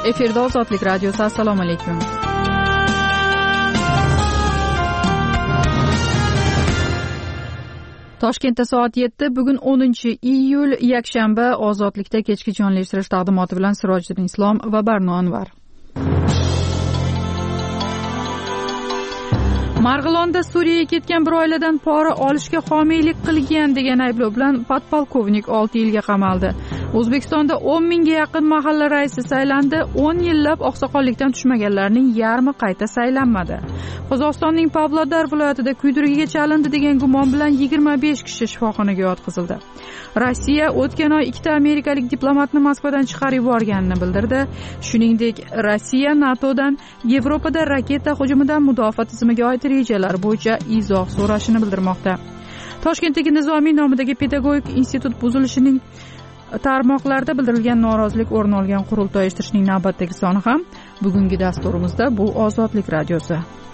Efirda Ozodlik radiosi. Assalomu alaykum. Toshkentda soat 7. Bugun 10-iyul yakshanba. Ozodlikda kechki jonli eshittirish taqdimoti bilan Sirojiddin Islom va Barno Anvar. Marg'ilonda Suriyaga ketgan bir oiladan pora olishga homiylik qilgan degan ayblov bilan podpolkovnik 6 yilga qamaldi. O'zbekistonda 10 mingga yaqin mahalla raisi saylandi. 10 yillab oqsoqollikdan tushmaganlarning yarmi qayta saylanmadi. Qozog'istonning Pavlodar viloyatida kuydirigiga chalindi degan gumon bilan 25 kishi shifoxonaga yotqizildi. Rossiya o'tgan oy 2 amerikalik diplomatni Moskvadan chiqarib yuborganini bildirdi. Shuningdek, Rossiya NATOdan Yevropada raketa hujumidan mudofaa tizimiga oid rejalar bo'yicha izoh so'rashini bildirmoqda. Toshkentdagi Nizomiy nomidagi pedagogik institut buzilishining tarmoqlarda bildirilgan norozilik o'rin olgan qurultoy eshittirishning navbatdagi soni ham bugungi dasturimizda bu Ozodlik radiosi.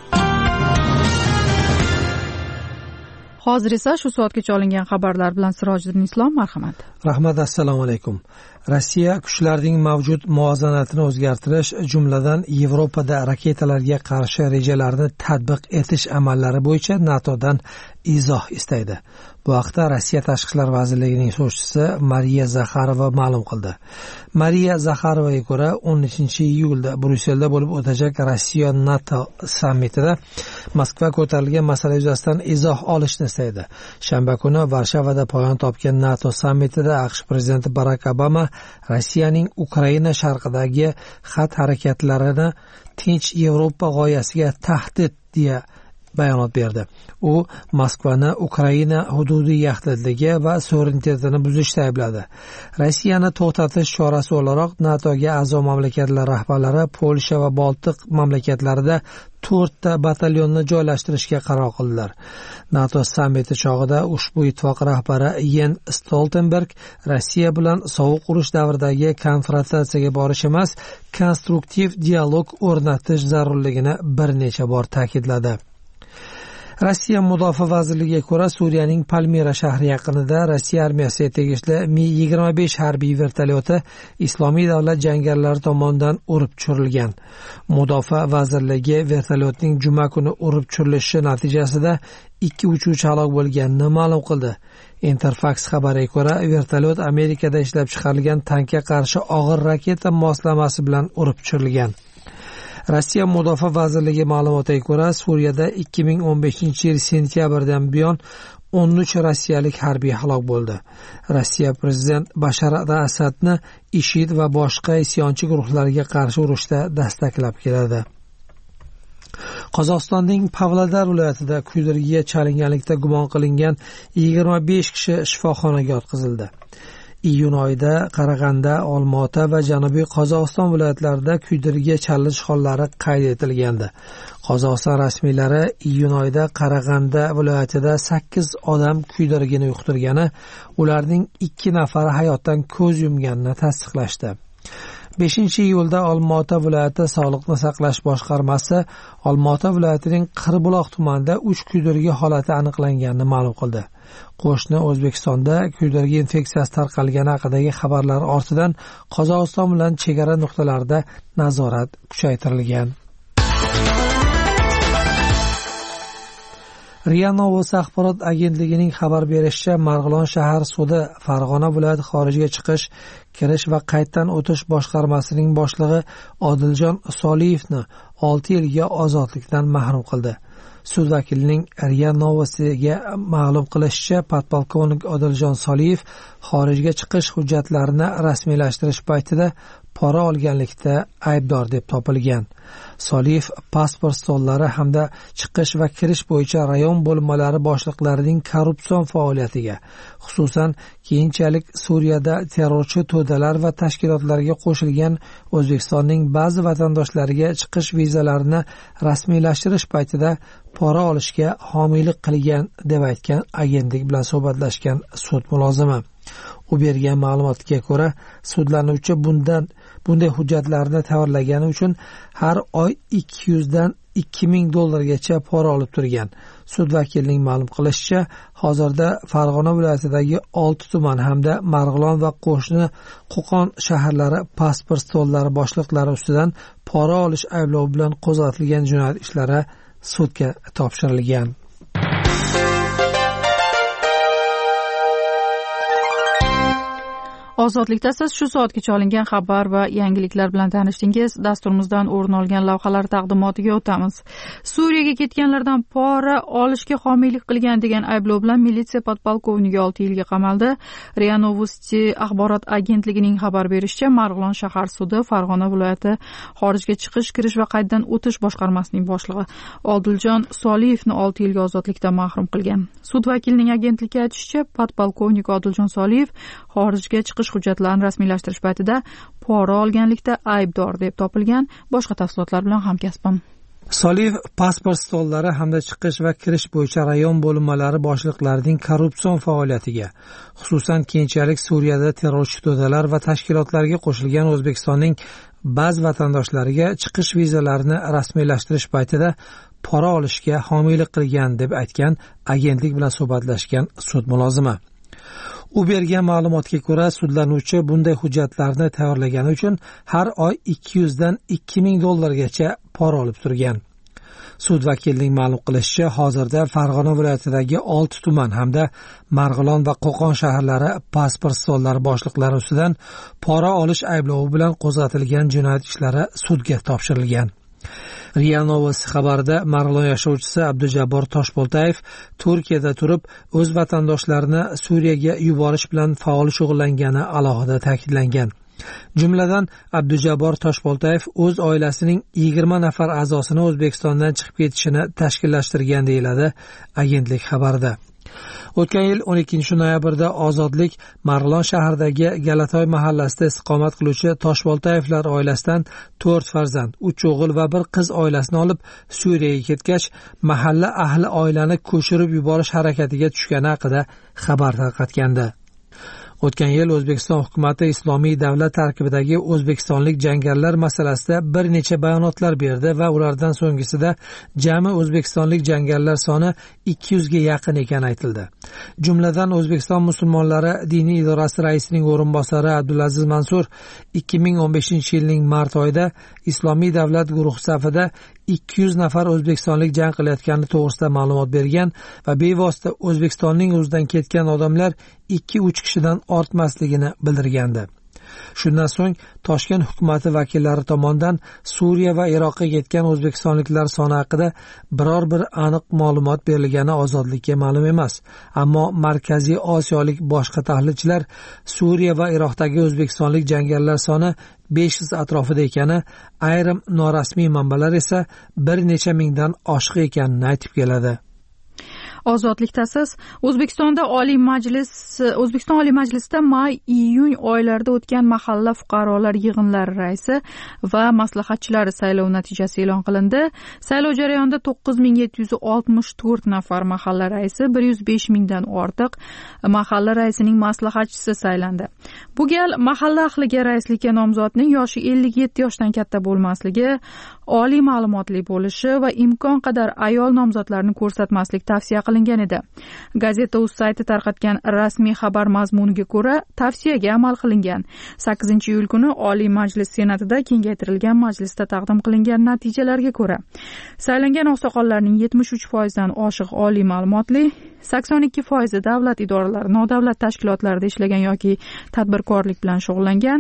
Hozir esa shu soatgacha olingan xabarlar bilan Sirojiddin Islom, marhamat. Rahmat, assalomu alaykum. Rossiya kuchlarining mavjud muvozanatini o'zgartirish, jumladan Yevropada raketalarga qarshi rejalarni tatbiq etish amallari bo'yicha NATOdan izoh istaydi. Bu haqda Rossiya Tashqi ishlar vazirligining so'zchisi Mariya Zakharova ma'lum qildi. Mariya Zakharovaga ko'ra, 13-iyulda Bryusselda bo'lib o'tajak Rossiya NATO sammitida Moskva ko'tarilgan masala yuzasidan izoh olishni istaydi. Shanba kuni Varshavada poyon topgan NATO sammitida AQSh prezidenti Barak Obama Rossiyaning Ukraina sharqidagi xat harakatlarini tinch Yevropa g'oyasiga tahdid deya bayonot berdi. U Moskvani Ukraina hududiy yaxlitligi va suverenitetini buzishda aybladi. Rossiyani to'xtatish chorasi o'laroq NATOga a'zo mamlakatlar rahbarlari Polsha va Boltiq mamlakatlarida 4 ta batalyonni joylashtirishga qaror qildilar. NATO sammiti chog'ida ushbu ittifoq rahbari Jens Stoltenberg Rossiya bilan sovuq urush davridagi konfrontatsiyaga borish emas, konstruktiv dialog o'rnatish zarurligini bir necha bor ta'kidladi. Rossiya Mudofaa vazirligiga ko'ra, Suriyaning Palmira shahri yaqinida Rossiya armiyasiga tegishli Mi-25 harbiy vertolyoti Islomiy davlat jangarilari tomonidan urib tushirilgan. Mudofaa vazirligi vertolyotning juma kuni urib tushirilishi natijasida 2 uchuvchi halok bo'lganini ma'lum qildi. Interfax xabariga ko'ra, vertolyot Amerikada ishlab chiqarilgan tankga qarshi og'ir raketa moslamasi bilan urib tushirilgan. Rossiya Mudofaa vazirligi ma'lumotiga ko'ra, Suriyada 2015-yil sentyabrdan buyon 13 rossiyalik harbiy halok bo'ldi. Rossiya prezident Bashar al-Asadni IShID va boshqa isyonchi guruhlarga qarshi urushda dastaklab keladi. Qozog'istonning Pavlodar viloyatida kuydirigiga chalinganlikda gumon qilingan 25 kishi shifoxonaga yotqizildi. Iyun oyida Qarag'anda, Olmaota va Janubiy Qozog'iston viloyatlarida kuydirigiga chalinish hollari qayd etilgandi. Qozog'iston rasmiylari iyun oyida Qarag'anda viloyatida 8 odam kuydirigini yuqtirgani, ularning 2 nafari hayotdan ko'z yumganini tasdiqlashdi. 5-iyulda Olmaota viloyati Sog'liqni saqlash boshqarmasi Olmaota viloyatining Qirbuloq tumanida 3 kuydirigi holati aniqlanganini ma'lum qildi. Qo'shni O'zbekistonda kuydirigi infeksiyasi tarqalgani haqidagi xabarlar ortidan Qozog'iston bilan chegara nuqtalarida nazorat kuchaytirilgan. RIA Novosti axborot agentligining xabar berishicha, Marg'ilon shahar sudi Farg'ona viloyati xorijga chiqish, kirish va qaytdan o'tish boshqarmasining boshlig'i Odiljon Soliyevni 6 yilga ozodlikdan mahrum qildi. Sud vakilining RIA Novostiga ma'lum qilishicha, podpolkovnik Odiljon Soliyev xorijga chiqish hujjatlarini rasmiylashtirish paytida pora olganlikda aybdor deb topilgan. Soliyev pasport stollari hamda chiqish va kirish bo'yicha rayon bo'linmalari boshliqlarining korrupsion faoliyatiga, xususan keyinchalik Suriyada terrorchi to'dalar va tashkilotlarga qo'shilgan O'zbekistonning ba'zi vatandoshlariga chiqish vizalarini rasmiylashtirish paytida pora olishga homiylik qilgan deb aytgan agentlik bilan suhbatlashgan sud mulozimi. U bergan ma'lumotga ko'ra, sudlanuvchi bunday hujjatlarni tayyorlagani uchun har oy 200 dan $2000 pora olib turgan. Sud vakilining ma'lum qilishicha, hozirda Farg'ona viloyatidagi 6 tuman hamda Marg'ilon va qo'shni Qo'qon shaharlari pasport stollari boshliqlari ustidan pora olish ayblovi bilan qo'zg'atilgan jinoyat ishlari sudga topshirilgan. Ozodlikdasiz shu soatgacha olingan xabar va yangiliklar bilan tanishdingiz. Dasturimizdan o'rin olgan lavhalar taqdimotiga o'tamiz. Suriyaga ketganlardan pora olishga homiylik qilgan degan ayblov bilan militsiya podpolkovnigi 6 yilga qamaldi. RIA Novosti axborot agentligining xabar berishicha, Marg'ilon shahar sudi Farg'ona viloyati xorijga chiqish, kirish va qaytadan o'tish boshqarmasining boshlig'i Odiljon Soliyevni 6 yilga ozodlikdan mahrum qilgan. Sud vakilining agentlikka aytishicha, podpolkovnik Odiljon Soliyev xorijga chiqish hujjatlarini rasmiylashtirish paytida pora olganlikda aybdor deb topilgan. Boshqa tafsilotlar bilan hamkasbim. Soliyev pasport stollari hamda chiqish va kirish bo'yicha rayon bo'linmalari boshliqlarining korrupsion faoliyatiga, xususan keyinchalik Suriyada terrorchi to'dalar va tashkilotlarga qo'shilgan O'zbekistonning ba'zi vatandoshlariga chiqish vizalarini rasmiylashtirish paytida pora olishga homiylik qilgan deb aytgan agentlik bilan suhbatlashgan sud mulozimi. U bergan ma'lumotga ko'ra, sudlanuvchi bunday hujjatlarni tayyorlagani uchun har oy $200 dan $2000 pora olib turgan. Sud vakilining ma'lum qilishicha, hozirda Farg'ona viloyatidagi 6 tuman hamda Marg'ilon va Qo'qon shaharlari pasport stollari boshliqlari ustidan pora olish ayblovi bilan qo'zg'atilgan jinoyat ishlari sudga topshirilgan. RIA Novosti xabarida Marg'ilon yashovchisi Abdujabbor Toshpoltayev Turkiyada turib o'z vatandoshlarini Suriyaga yuborish bilan faol shug'ullangani alohida ta'kidlangan. Jumladan, Abdujabbor Toshpoltayev o'z oilasining 20 nafar a'zosini O'zbekistondan chiqib ketishini tashkillashtirgan deyiladi agentlik xabarida. O'tgan yil 12 noyabrda Ozodlik Marg'ilon shahridagi Galatoy mahallasida istiqomat qiluvchi Toshpoltayevlar oilasidan 4 farzand, 3 o'g'il va 1 qiz oilasini olib Suriyaga ketgach, mahalla ahli oilani ko'chirib yuborish harakatiga tushgani haqida xabar tarqatgandi. O'tgan yil O'zbekiston hukumati Islomiy davlat tarkibidagi o'zbekistonlik jangarilar masalasida bir necha bayonotlar berdi va ulardan so'nggisida jami o'zbekistonlik jangarilar soni 200 ga yaqin ekani aytildi. Jumladan O'zbekiston musulmonlari diniy idorasi raisining o'rinbosari Abdulaziz Mansur 2015-yilning mart oyida Islomiy davlat guruhi safida 200 nafar o'zbekistonlik jang qilayotgani to'g'risida ma'lumot bergan va bevosita O'zbekistonning o'zidan ketgan odamlar 2-3 kishidan ortmasligini bildirgandi. Shundan so'ng Toshkent hukumati vakillari tomonidan Suriya va Iroqqa ketgan o'zbekistonliklar soni haqida biror bir aniq ma'lumot berilgani Ozodlikka ma'lum emas. Ammo Markaziy Osiyolik boshqa tahlilchilar Suriya va Iroqdagi o'zbekistonlik jangarilar soni 500 atrofida ekani, ayrim norasmiy manbalar esa bir necha mingdan oshiq ekanini aytib keladi. Ozodlikdasiz. O'zbekiston Oliy Majlisida may-iyun oylarida o'tgan mahalla fuqarolar yig'inlari raisi va maslahatchilari saylovi natijasi e'lon qilindi. Saylov jarayonida 9764 nafar mahalla raisi, 105 mingdan ortiq mahalla raisining maslahatchisi saylandi. Bu gal mahalla ahliga raislikka nomzodning yoshi 57 yoshdan katta bo'lmasligi, oliy ma'lumotli bo'lishi va imkon qadar ayol nomzodlarni ko'rsatmaslik tavsiya qilingan edi. Gazeta.uz sayti tarqatgan rasmiy xabar mazmuniga ko'ra, tavsiyaga amal qilingan. 8-iyul kuni Oliy Majlis Senatida kengaytirilgan majlisda taqdim qilingan natijalarga ko'ra, saylangan oqsoqollarning 73% dan oshiq oliy ma'lumotli, 82% davlat idoralari, nodavlat tashkilotlarida ishlagan yoki tadbirkorlik bilan shug'ullangan,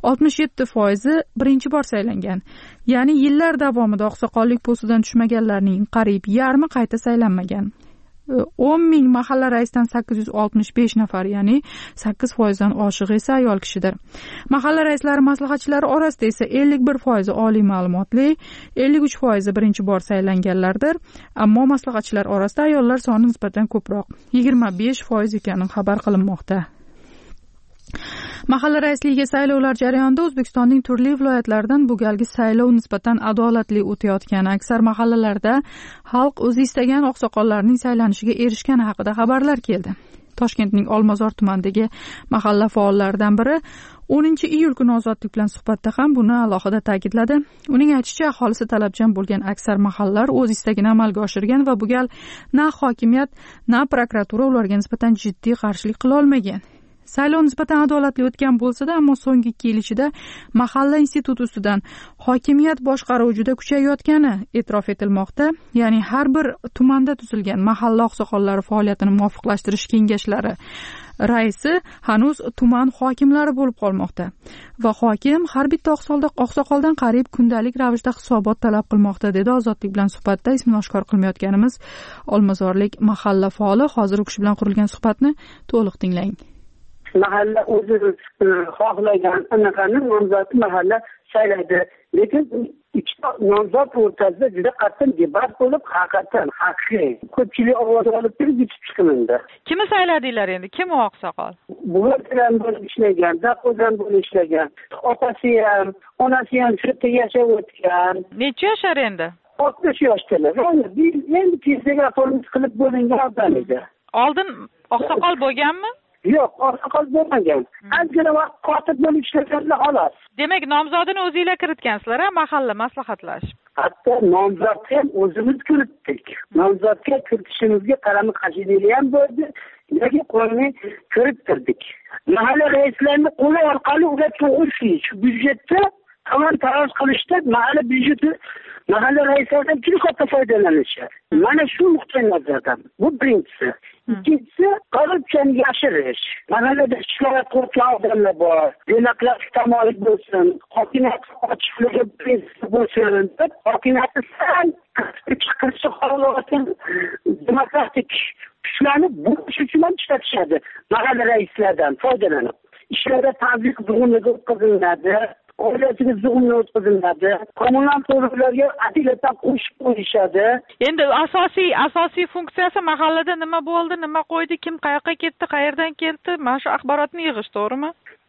67% birinchi bor saylangan. Ya'ni yillar davomida oqsoqollik postidan tushmaganlarning qariyb yarmi qayta saylanmagan. 10 ming mahalla raisidan 865 nafar, ya'ni 8% dan oshiq esa ayol kishidir. Mahalla raislari maslahatchilari orasida esa 51% oliy ma'lumotli, 53% birinchi bor saylanganlardir. Ammo maslahatchilar orasida ayollar soni nisbatan ko'proq, 25% ekani xabar qilinmoqda. Mahalla raisligiga saylovlar jarayonida O'zbekistonning turli viloyatlaridan bu galgi saylov nisbatan adolatli o'tayotgani, aksar mahallalarda xalq o'zi istagan oqsoqollarning saylanishiga erishgani haqida xabarlar keldi. Toshkentning Olmazor tumanidagi mahalla faollaridan biri 10-iyul kuni Ozodlik bilan suhbatda ham buni alohida ta'kidladi. Uning aytishicha, aholisi talabchan bo'lgan aksar mahallalar o'z istagini amalga oshirgan va bu gal na hokimiyat, na prokuratura ularga nisbatan jiddiy qarshilik qila olmagan. Saylov nisbatan adolatli o'tgan bo'lsa-da, ammo so'nggi 2 yil ichida mahalla instituti ustidan hokimiyat boshqaruvi juda kuchayayotgani e'tirof etilmoqda. Ya'ni har bir tumanda tuzilgan mahalla oqsoqollari faoliyatini muvofiqlashtirish kengashlari raisi hanuz tuman hokimlari bo'lib qolmoqda va hokim har bitta oqsoqoldan qariyb kundalik ravishda hisobot talab qilmoqda, dedi Ozodlik bilan suhbatda ismini oshkor qilmayotganimiz olmazorlik mahalla faoli. Hozir u kishi bilan qurilgan suhbatni to'liq tinglang. Mahalla o'zi xohlagan anaqani nomzodni mahalla saylaydi, lekin ikkita nomzod o'rtasida juda qattiq debat bo'lib, haqiqatan haqiqiy ko'pchilik ovoz olib turib yutib chiqildi. Kimni sayladinglar endi? Kim u oqsoqol? Bulardan bo'lib ishlagan, daqo'dan bo'lib ishlagan, otasi ham, onasi ham shu yerda yashab o'tgan. Necha yashar endi? 60 yoshdalar. Endi tezda format qilib bo'lingan odam edi. Oldin oqsoqol bo'lganmi? Yo'q, oqsoqol bo'lmagan. Ozgina vaqt kotib bo'lib ishlaganlar xolos. Demak, nomzodini o'zingizlar kiritgansizlar, mahalla maslahatlashib. Hatto nomzodni ham o'zimiz kiritdik. Nomzodga kiritishimizga qarama qarshilik ham bo'ldi, lekin qo'lni kirittirdik. Mahalla raislarini qo'li orqali ular to'g'ri shu byudjetda tomon taraf qilishda mahalla byudjeti mahalla raislaridan juda katta foydalanishadi. Mana shu nuqtai nazardan bu birinchisi. Ikkinchisi, korrupsiyani yashirish. Mahallada ishlayotgan qo'rqoq odamlar bor. Demaklar tamoyil bo'lsin, hokimiyat ochiqligi bo'lsin, deb hokimiyatni sal chiqarishi xohlayotgan demokratik kuchlarni bo'lish uchun ham ishlatishadi. Mahalla raislaridan foydalanib. Ishlarda tazyiq zug'umligi o'tkaziladi. Oilasiga zug'umlar o'tkaziladi. Kommunal to'lovlarga adilatan qo'shib qo'yishadi. Endi asosiy funksiyasi mahallada nima bo'ldi, nima qo'ydi, kim qayoqqa ketdi, qayerdan keldi, mana shu axborotni yig'ish, to'g'rimi?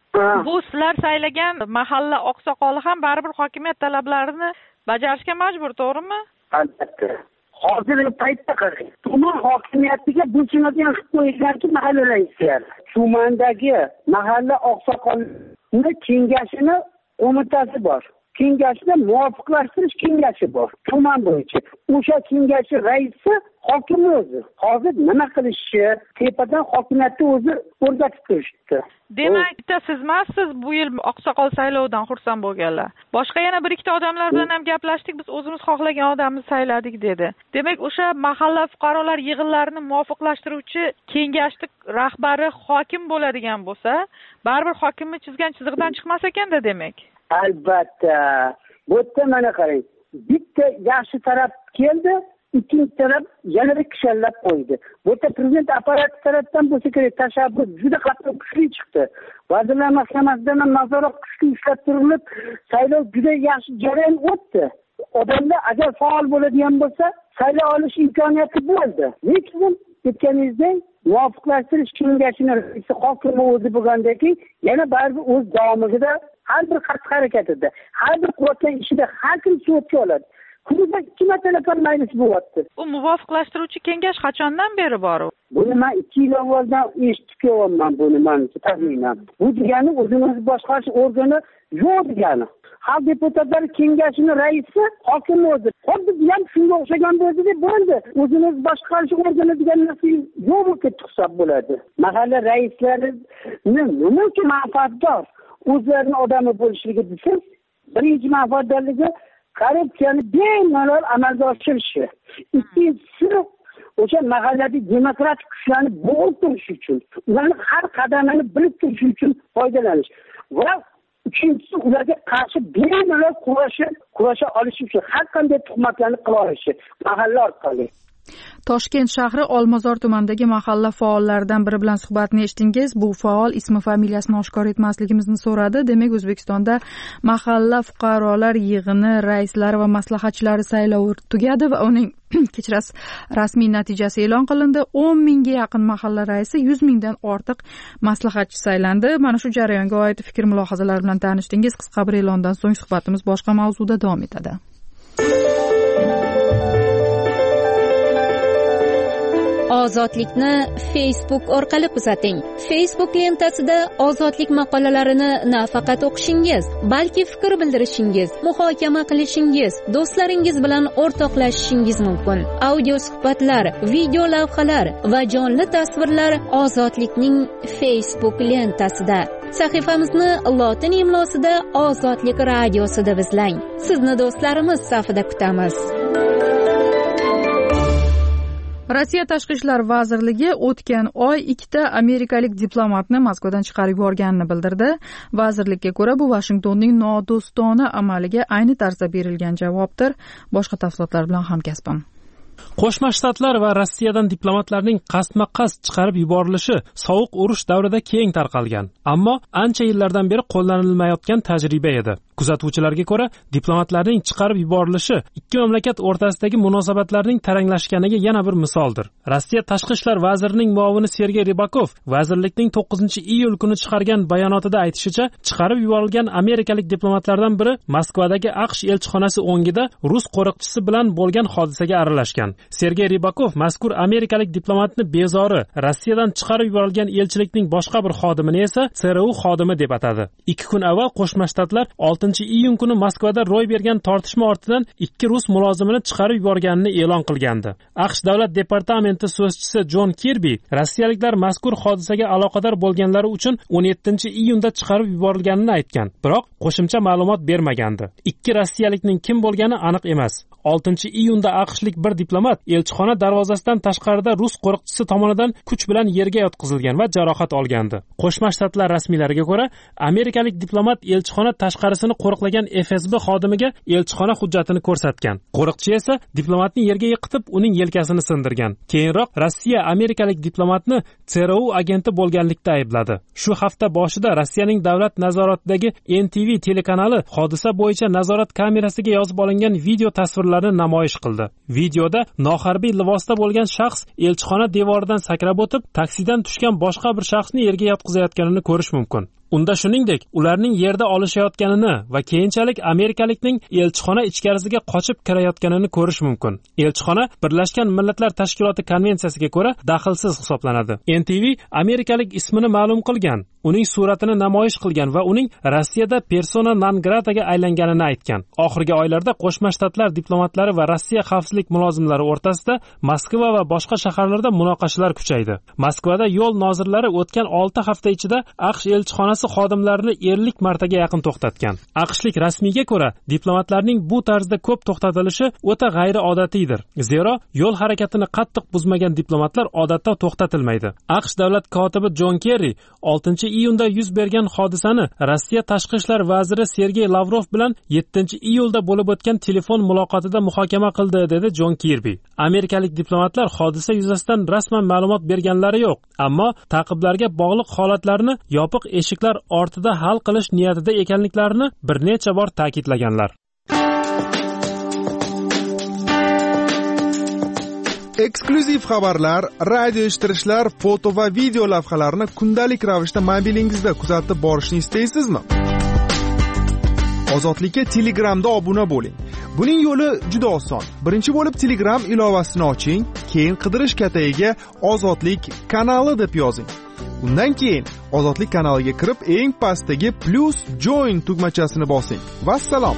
Bu sizlar saylagan mahalla oqsoqoli ham baribir hokimiyat talablarini bajarishga majbur, to'g'rimi? Albatta. Hozirgi paytda qarang. Tuman hokimiyatiga bo'ysunadigan qilib qo'yilganki mahalla raislari. Tumandagi mahalla oqsoqolini kengashini qo'mitasi bor. Kengashda muvofiqlashtirish kengashi bor. Tuman bo'yicha. O'sha kengashi raisi hokim o'zi. Hozir nima qilishi, tepadan hokimiyatni o'zi o'rgatib turishdi. Demak, bitta siz emassiz bu yil oqsoqol saylovidan xursand bo'lganlar. Boshqa yana bir ikkita odamlar bilan ham gaplashdik, biz o'zimiz xohlagan odamni sayladik dedi. Demak, o'sha mahalla fuqarolar yig'inlarini muvofiqlashtiruvchi kengashning rahbari hokim bo'ladigan bo'lsa, baribir hokimni chizgan chizig'idan chiqmas ekanda demak. Albatta. Bu yerda mana qarang. Bitta yaxshi taraf keldi, ikkinchi taraf yana bir kishallab qo'ydi. Bu yerda prezident apparati tarafdan bo'lsa kerak tashabbus juda qattiq kuchli chiqdi. Vazirlar Mahkamasidan ham nazorat kuchli ushlab turilib, saylov juda yaxshi jarayon o'tdi. Odamlar agar faol bo'ladigan bo'lsa, saylov olish imkoniyati bo'ldi. Lekin aytganingizdek, muvofiqlashtirish kengashining raisi hokimi o'zi bo'lgandan keyin yana baribir o'z davomida har bir xatti harakatida, har bir qilayotgan ishida har kim suratga oladi. Kunida 2 marta majlis bo'lyapti. U muvofiqlashtiruvchi kengash qachondan beri bor u? Buni men 2 yil avvaldan eshitib kelyapman buni menimcha taxminan. Bu degani o'zimiz boshqarish organi yo'q degani. Xalq deputatlari kengashining raisi hokim o'zi. Xuddi ham shunga o'xshagan bo'ldi-da bo'ldi. O'zimiz boshqarish organi degan narsa yo'q bo'lib ketdi hisob bo'ladi. Mahalla raislari nima uchun manfaatdor? O'zlarining odami bo'lishligi desak, birinchi manfaatdorligi korrupsiyani bemalol amalga oshirishi. Ikkinchisi o'sha mahalladagi demokratik kuchlarni bo'g'ib turish uchun, ularning har qadamini bilib turish uchun foydalanish va uchinchisi ularga qarshi bemalol kurasha olish uchun har qanday tuhmatlarni qila olishi mahalla orqali. Toshkent shahri Olmazor tumanidagi mahalla faollaridan biri bilan suhbatni eshitdingiz. Bu faol ismi familiyasini oshkor etmasligimizni so'radi. Demak, O'zbekistonda mahalla fuqarolar yig'ini raislari va maslahatchilari saylovi tugadi va uning kechirasiz rasmiy natijasi e'lon qilindi. 10 mingga yaqin mahalla raisi, 100 mingdan ortiq maslahatchi saylandi. Mana shu jarayonga oid fikr mulohazalar bilan tanishdingiz. Qisqa bir e'londan so'ng suhbatimiz boshqa mavzuda davom etadi. Ozodlikni Facebook orqali kuzating. Facebook lentasida ozodlik maqolalarini nafaqat o'qishingiz, balki fikr bildirishingiz, muhokama qilishingiz, do'stlaringiz bilan o'rtoqlashishingiz mumkin. Audio suhbatlar, video lavhalar va jonli tasvirlar Ozodlikning Facebook lentasida. Sahifamizni lotin imlosida Ozodlik radiosi deb izlang. Sizni do'stlarimiz safida kutamiz. Rossiya Tashqi ishlar vazirligi o'tgan oy 2 amerikalik diplomatni Moskvadan chiqarib yuborganini bildirdi. Vazirlikka ko'ra, bu Vashingtonning nodo'stona amaliga ayni tarzda berilgan javobdir. Boshqa tafsilotlar bilan hamkasbim. Qo'shma Shtatlar va Rossiyadan diplomatlarning qasdma-qasd chiqarib yuborilishi sovuq urush davrida keng tarqalgan, ammo ancha yillardan beri qo'llanilmayotgan tajriba edi. Kuzatuvchilarga ko'ra, diplomatlarning chiqarib yuborilishi ikki mamlakat o'rtasidagi munosabatlarning taranglashganiga yana bir misoldir. Rossiya Tashqi ishlar vazirining muovini Sergey Rybakov vazirlikning 9-iyul kuni chiqargan bayonotida aytishicha, chiqarib yuborilgan amerikalik diplomatlardan biri Moskvadagi AQSh elchixonasi o'ngida rus qo'riqchisi bilan bo'lgan hodisaga aralashgan. Sergey Rybakov mazkur amerikalik diplomatni bezori, Rossiyadan chiqarib yuborilgan elchilikning boshqa bir xodimini esa CRU xodimi deb atadi. 2 kun avval Qo'shma Shtatlar 6-iyun kuni Moskvada ro'y bergan tortishma ortidan 2 rus mulozimini chiqarib yuborganini e'lon qilgandi. AQSh davlat departamenti so'zchisi Jon Kirbi rossiyaliklar mazkur hodisaga aloqador bo'lganlari uchun 17-iyunda chiqarib yuborilganini aytgan, biroq qo'shimcha ma'lumot bermagandi. 2 rossiyalikning kim bo'lgani aniq emas. 6-iyunda AQShlik bir diplomat elchixona darvozasidan tashqarida rus qo'riqchisi tomonidan kuch bilan yerga yotqizilgan va jarohat olgandi. Qo'shma Shtatlar rasmiylariga ko'ra, amerikalik diplomat elchixona tashqarisini qo'riqlagan FSB xodimiga elchixona hujjatini ko'rsatgan. Qo'riqchi esa diplomatni yerga yiqitib, uning yelkasini sindirgan. Keyinroq Rossiya amerikalik diplomatni CRU agenti bo'lganlikda aybladi. Shu hafta boshida Rossiyaning davlat nazoratidagi NTV telekanali hodisa bo'yicha nazorat kamerasiga yozib olingan video tasvirlarni namoyish qildi. Videoda noharbiy libosda bo'lgan shaxs elchixona devoridan sakrab o'tib, taksidan tushgan boshqa bir shaxsni yerga yotqizayotganini ko'rish mumkin. Unda shuningdek, ularning yerda olishayotganini va keyinchalik amerikalikning elchixona ichkarisiga qochib kirayotganini ko'rish mumkin. Elchixona Birlashgan Millatlar Tashkiloti konvensiyasiga ko'ra daxlsiz hisoblanadi. NTV amerikalik ismini ma'lum qilgan, uning suratini namoyish qilgan va uning Rossiyada persona non grataga aylanganini aytgan. Oxirgi oylarda Qo'shma Shtatlar diplomatlari va Rossiya xavfsizlik mulozimlari o'rtasida Moskva va boshqa shaharlarda munoqashalar kuchaydi. Moskvada yo'l nozirlari o'tgan 6 hafta ichida AQSh elchixonasi xodimlarini 50 martaga yaqin to'xtatgan. AQShlik rasmiyga ko'ra, diplomatlarning bu tarzda ko'p to'xtatilishi o'ta g'ayriodatidir. Zero, yo'l harakatini qattiq buzmagan diplomatlar odatda to'xtatilmaydi. AQSh davlat kotibi Jon Kerri 6-iyunda yuz bergan hodisani Rossiya tashqi ishlar vaziri Sergey Lavrov bilan 7-iyulda bo'lib o'tgan telefon muloqotida muhokama qildi, dedi Jon Kirbi. Amerikalik diplomatlar hodisa yuzasidan rasman ma'lumot berganlari yo'q, ammo ta'qiblarga bog'liq holatlarni yopiq eshiklar ortida hal qilish niyatida ekanliklarini bir necha bor ta'kidlaganlar. Eksklyuziv xabarlar, radio eshittirishlar, foto va video lavhalarni kundalik ravishda mobilingizda kuzatib borishni istaysizmi? Ozodlikka Telegramda obuna bo'ling. Buning yo'li juda oson. Birinchi bo'lib Telegram ilovasini oching, keyin qidirish katagiga Ozodlik kanali deb yozing. Undan keyin Ozodlik kanaliga kirib, eng pastdagi +join tugmachasini bosing. Vassalom.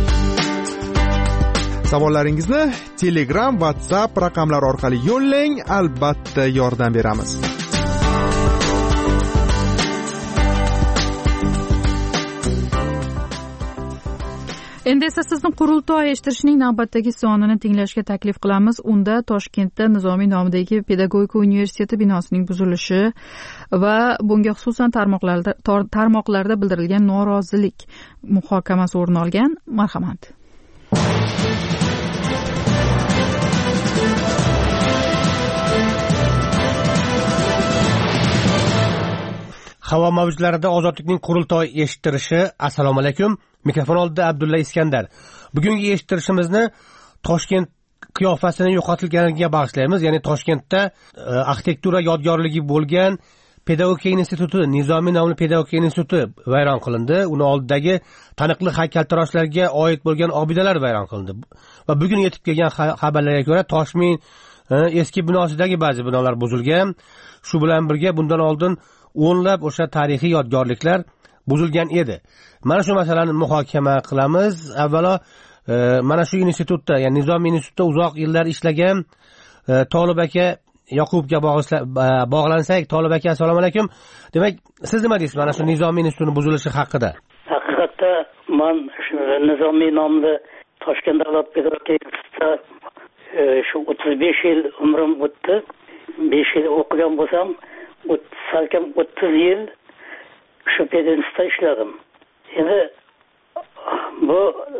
Savollaringizni Telegram, WhatsApp raqamlari orqali yo'llang, albatta yordam beramiz. Endi esa sizni qurultoy eshittirishning navbatdagi sonini tinglashga taklif qilamiz. Unda Toshkentda Nizomiy nomidagi Pedagogika universiteti binosining buzilishi va bunga xususan tarmoqlarda bildirilgan norozilik muhokamasi o'rin olgan. Marhamat. Havo mavjlarida ozodlikning qurultoy eshittirishi. Assalomu alaykum. Mikrofon oldida Abdulla Iskandar. Bugungi eshittirishimizni Toshkent qiyofasining yo'qotilganiga bag'ishlaymiz. Ya'ni Toshkentda arxitektura yodgorligi bo'lgan Pedagogika instituti, Nizomiy nomli pedagogika instituti vayron qilindi. Uni oldidagi taniqli haykaltaroshlarga oid bo'lgan obidalar vayron qilindi. Va bugun yetib kelgan xabarlarga ko'ra Toshmin eski binosidagi ba'zi binolar buzilgan. Shu bilan birga bundan oldin o'nlab o'sha tarixiy yodgorliklar buzilgan edi. Mana shu masalani muhokama qilamiz. Avvalo mana shu institutda, ya'ni Nizomiy institutda uzoq yillar ishlagan Tolib aka Yoqubga bog'lansak. Tolib aka, assalomu alaykum. Demak, siz nima deysiz mana shu Nizomiy institutining buzilishi haqida? Haqiqatda men Nizomiy nomli Toshkent davlat pedagogika institutida shu 35 yil umrim o'tdi. 5 yil o'qigan bo'lsam, salkam 30 yil shu pedagogikada ishladim. Endi bu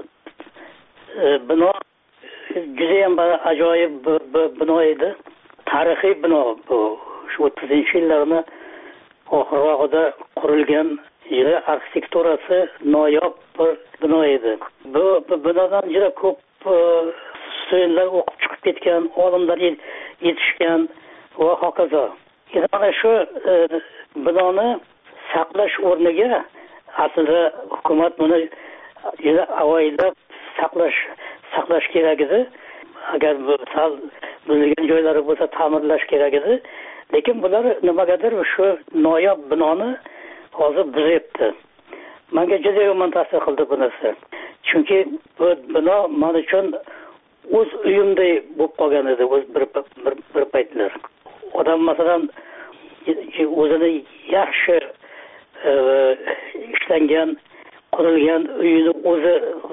bino juda ham ajoyib bir bino edi. Tarixiy bino bu. Shu 30-yillarni oxirida qurilgan, juda arxitekturasi noyob bir bino edi. Bu binodan juda ko'p studentlar o'qib chiqib ketgan, olimlar yetishgan va hokazo. Mana shu binoni saqlash o'rniga aslida hukumat buni juda avvalda saqlash kerak edi. Agar bu sal buzilgan joylari bo'lsa ta'mirlash kerak edi. Lekin bular nimagadir shu noyob binoni hozir buzyapti. Menga juda yomon ta'sir qildi bu narsa. Chunki bu bino men uchun o'z uyimday bo'lib qolgan edi o'z bir paytlar. Odam masalan o'zini yaxshi ishlangan, qurilgan uyini o'zi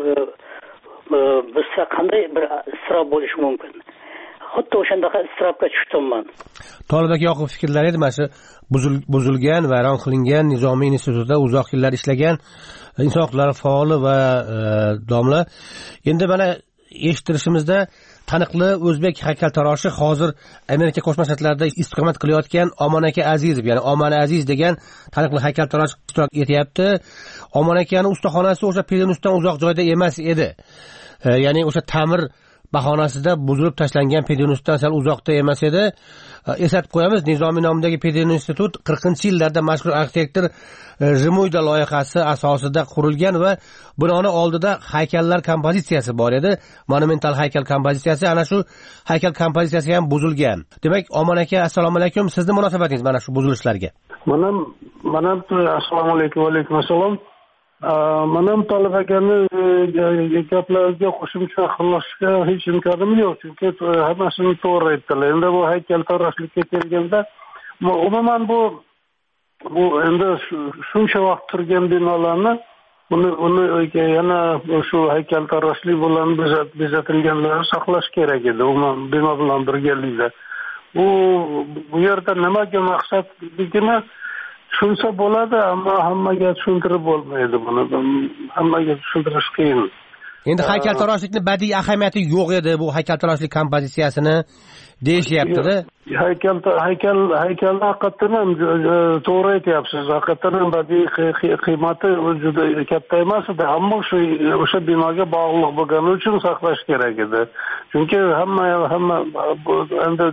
bizsa qanday bir isrof bo'lishi mumkin. Xuddi o'shandaqa isrofga tushdim. Tolib aka yoqib fikrlar edi mana shu buzilgan, vayron qilingan Nizomiy institutida uzoq yillar ishlagan inson huquqlari faoli va domla. Endi mana eshittirishimizda taniqli o'zbek haykaltaroshi hozir Amerika Qo'shma Shtatlarida istiqomat qilayotgan Omon aka Azizov, ya'ni Omon Aziz degan taniqli haykaltarosh ishtirok etyapti. Omon akaning ustaxonasi o'sha Pedinusdan uzoq joyda emas edi. Ya'ni o'sha ta'mir bahonasida buzilib tashlangan Pedinusdan sal uzoqda emas edi. Eslatib qo'yamiz, Nizomiy nomidagi Pedinus institut 40-yillarda mashhur arxitektor Jimuyda loyihasi asosida qurilgan va binoni oldida haykallar kompozitsiyasi bor edi. Monumental haykal kompozitsiyasi, ana shu haykal kompozitsiyasi ham buzilgan. Demak, Omon aka, assalomu alaykum. Sizning munosabatingiz mana shu buzilishlarga? Mana assalomu alaykum va alaykum assalom. Manam Tolib akani gaplariga qo'shimcha qilishga hech imkonim yo'q, chunki hammasini to'g'ri aytdilar. Endi bu haykaltaroshlikka kelganda, umuman bu endi shuncha vaqt turgan binolarni uni yana shu haykaltaroshlik bilan bezatilganlarni saqlash kerak edi, umuman bino bilan birgalikda. Bu yerda nimaga maqsadligini tushunsa bo'ladi, ammo hammaga tushuntirib bo'lmaydi buni. Hammaga tushuntirish qiyin. Endi haykaltaroshlikni badiiy ahamiyati yo'q edi bu haykaltaroshlik kompozitsiyasini deyishyapti-da. Haykalni haqiqatan ham to'g'ri aytyapsiz. Haqiqatan ham badiiy qiymati juda katta emas edi, ammo o'sha binoga bog'liq bo'lgani uchun saqlash kerak edi. Chunki hamma endi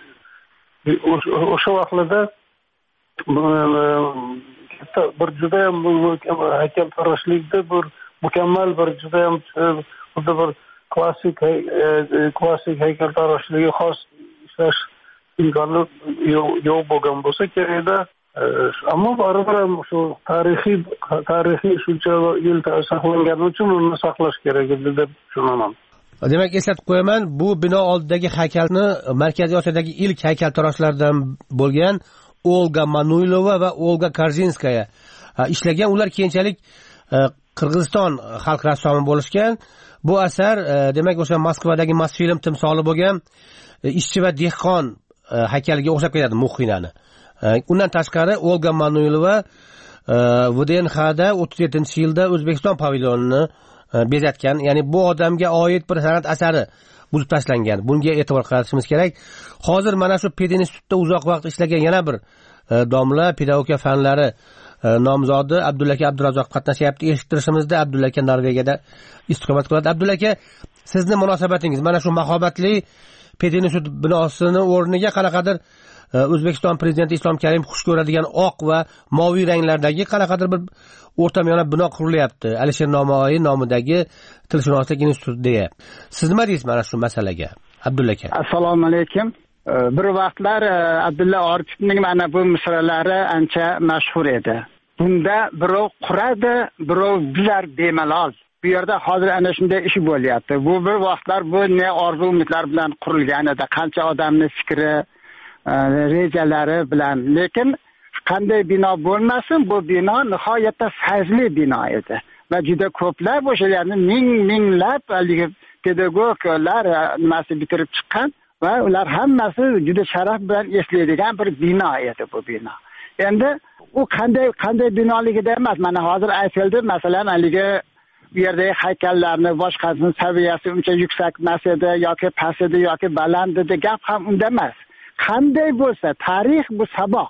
o'sha vaqtlarda bir juda ham haykaltaroshlikda bir mukammal bir juda ham bir klassik haykaltaroshligi xos ishlash imkoni yo'q bo'lgan bo'lsa kerakda, ammo baribir ham shu tarixiy shuncha yil saqlangani uchun uni saqlash kerak edi deb tushunaman. Demak, eslatib qo'yaman, bu bino oldidagi haykalni Markaziy Osiyodagi ilk haykaltaroshlardan bo'lgan Olga Manuylova va Olga Korzinskaya ishlagan. Ular keyinchalik Qirg'iziston xalq rassomi bo'lishgan. Bu asar demak o'sha Moskvadagi Mosfilm timsoli bo'lgan ishchi va dehqon haykaliga o'xshab ketadi, Muxinani. Undan tashqari Olga Manuylova VDNXda 37-yilda O'zbekiston pavilyonini bezatgan. Ya'ni bu odamga oid bir san'at asari buzib tashlangan. Bunga e'tibor qaratishimiz kerak. Hozir mana shu Pedinstitutda uzoq vaqt ishlagan yana bir domla pedagogika fanlari nomzodi Abdulla aka Abdurazzoq qatnashyapti. eshittirishimizda Abdulla aka Norvegiyada istiqomat qiladi. Abdulla aka, sizni munosabatingiz mana shu mahobatli Pedinstitut binosini o'rniga qanaqadir O'zbekiston prezidenti Islom Karimov xush ko'radigan oq va moviy ranglardagi qanaqadir bir o'rtamiyona bino qurilyapti. Alisher Navoiy nomidagi Tilshunoslik instituti deya. Siz nima deysiz mana shu masalaga, Abdulla aka? Assalomu alaykum. Bir vaqtlar Abdulla Oripovning mana bu misralari ancha mashhur edi. Bunda birov quradi, birov buzar bemalol. Bu yerda hozir ana shunday ish bo'lyapti. Bu bir vaqtlar bu ne orzu umidlar bilan qurilgan edi. Qancha odamning fikri, rejalari bilan. Lekin qanday bino bo'lmasin, bu bino nihoyatda fazli bino edi. Va juda ko'plab o'shalarni minglab pedagoglar nimasi bitirib chiqqan va ular hammasi juda sharaf bilan eslaydigan bir bino edi bu bino. Endi u qanday binoligida emas. Mana hozir aytildi, masalan, haligi bu yerdagi haykallarni boshqasini saviyasi uncha yuksak emas edi yoki past edi yoki baland edi, gap ham unda emas. Qanday bo'lsa, tarix bu saboq.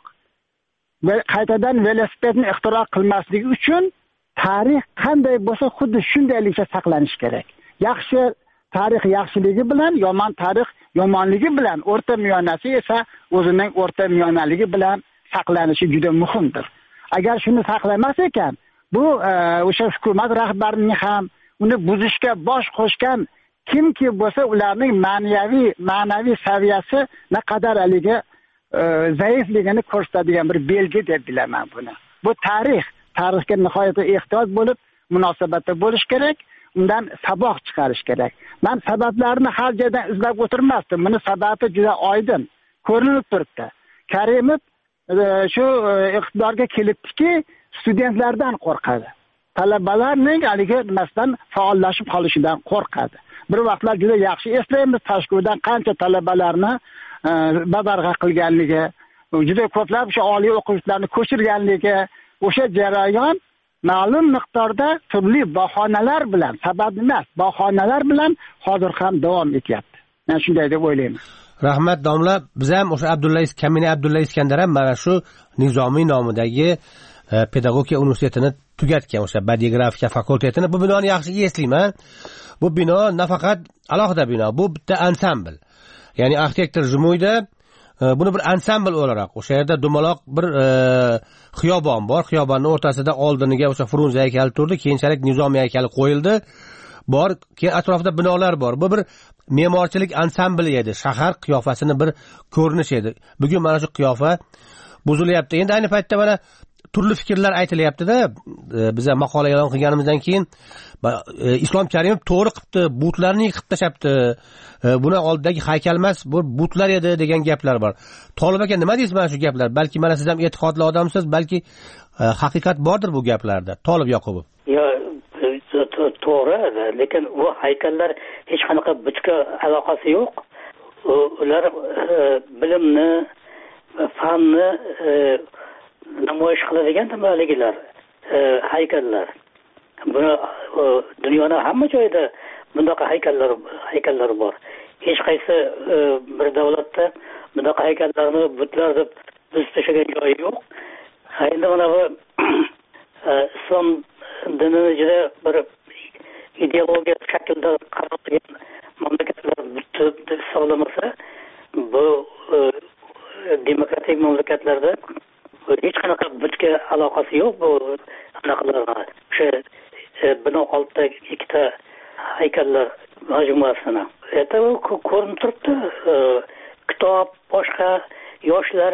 Va qaytadan velosipedni ixtiro qilmaslik uchun tarix qanday bo'lsa xuddi shundaylikcha saqlanish kerak. Yaxshi tarix yaxshiligi bilan, yomon tarix yomonligi bilan, o'rta miyonasi esa o'zining o'rta miyonaligi bilan saqlanishi juda muhimdir. Agar shuni saqlamas ekan, bu o'sha hukumat rahbarining ham uni buzishga bosh qo'shgan kimki bo'lsa ularning ma'naviy saviyasi naqadar haligi zaifligini ko'rsatadigan bir belgi deb bilaman buni. Bu tarixga nihoyatda ehtiyot bo'lib munosabatda bo'lish kerak, undan saboq chiqarish kerak. Men sabablarni har joydan izlab o'tirmasdim. Buni sababi juda oydin, ko'rinib turibdi. Karimov shu iqtidorga kelibdiki, studentlardan qo'rqadi. Talabalarning haligi nimasidan faollashib qolishidan qo'rqadi. Bir vaqtlar juda yaxshi eslaymiz, Toshkentdan qancha talabalarni badarg'a qilganligi, juda ko'plab o'sha oliy o'quvchilarni ko'chirganligi, o'sha jarayon ma'lum miqdorda turli bahonalar bilan, sabab emas, bahonalar bilan hozir ham davom etyapti. Men shunday deb o'ylayman. Rahmat domla, biz ham o'sha Kamina Abdulla Iskandar ham mana shu Nizomiy nomidagi pedagogika universitetini tugatgan, o'sha badiiy grafika fakultetini. Bu binoni yaxshi eslayman. Bu bino nafaqat alohida bino, bu bitta ansambl. Ya'ni arxitektor Jumuyda buni bir ansambl o'laroq o'sha yerda dumaloq bir xiyobon bor. Xiyobonning o'rtasida oldiniga o'sha Frunze haykali turdi, keyinchalik Nizomiy haykali qo'yildi. Keyin atrofida binolar bor. Bu bir me'morchilik ansambli edi. Shahar qiyofasini bir ko'rinish edi. Bugun mana shu qiyofa buzilyapti. Endi ayni paytda mana turli fikrlar aytilyapti-da. Biz maqola e'lon qilganimizdan keyin Islom Karimov to'g'ri qilibdi, butlarni yiqib tashabdi. Buni oldidagi haykal emas, bu butlar edi degan gaplar bor. Tolib aka, nima deysiz mana shu gaplar? Balki mana siz ham e'tiqodli odamsiz, balki haqiqat bordir bu gaplarda. Tolib Yoqubov. To'g'ri, lekin bu haykallar hech qanaqa butga aloqasi yo'q. Ular bilimni, fanni namoyish qiladigan nimaliglar, haykallar. Buni dunyoning hamma joyida bunday haykallar bor. Hech qaysi bir davlatda bunday haykallarni butlar deb buzib tashlagan joyi yo'q. Endi mana bu islom dinini juda bir ideologiya shaklda qaralgan mamlakatlar butib hisoblamasa, bu demokratik mamlakatlarda hech qanaqa butga aloqasi yo'q. Bu anaqalar o'sha bino oldida ikkita haykallar majmuasini. Ko'rinib turibdi. Kitob, boshqa yoshlar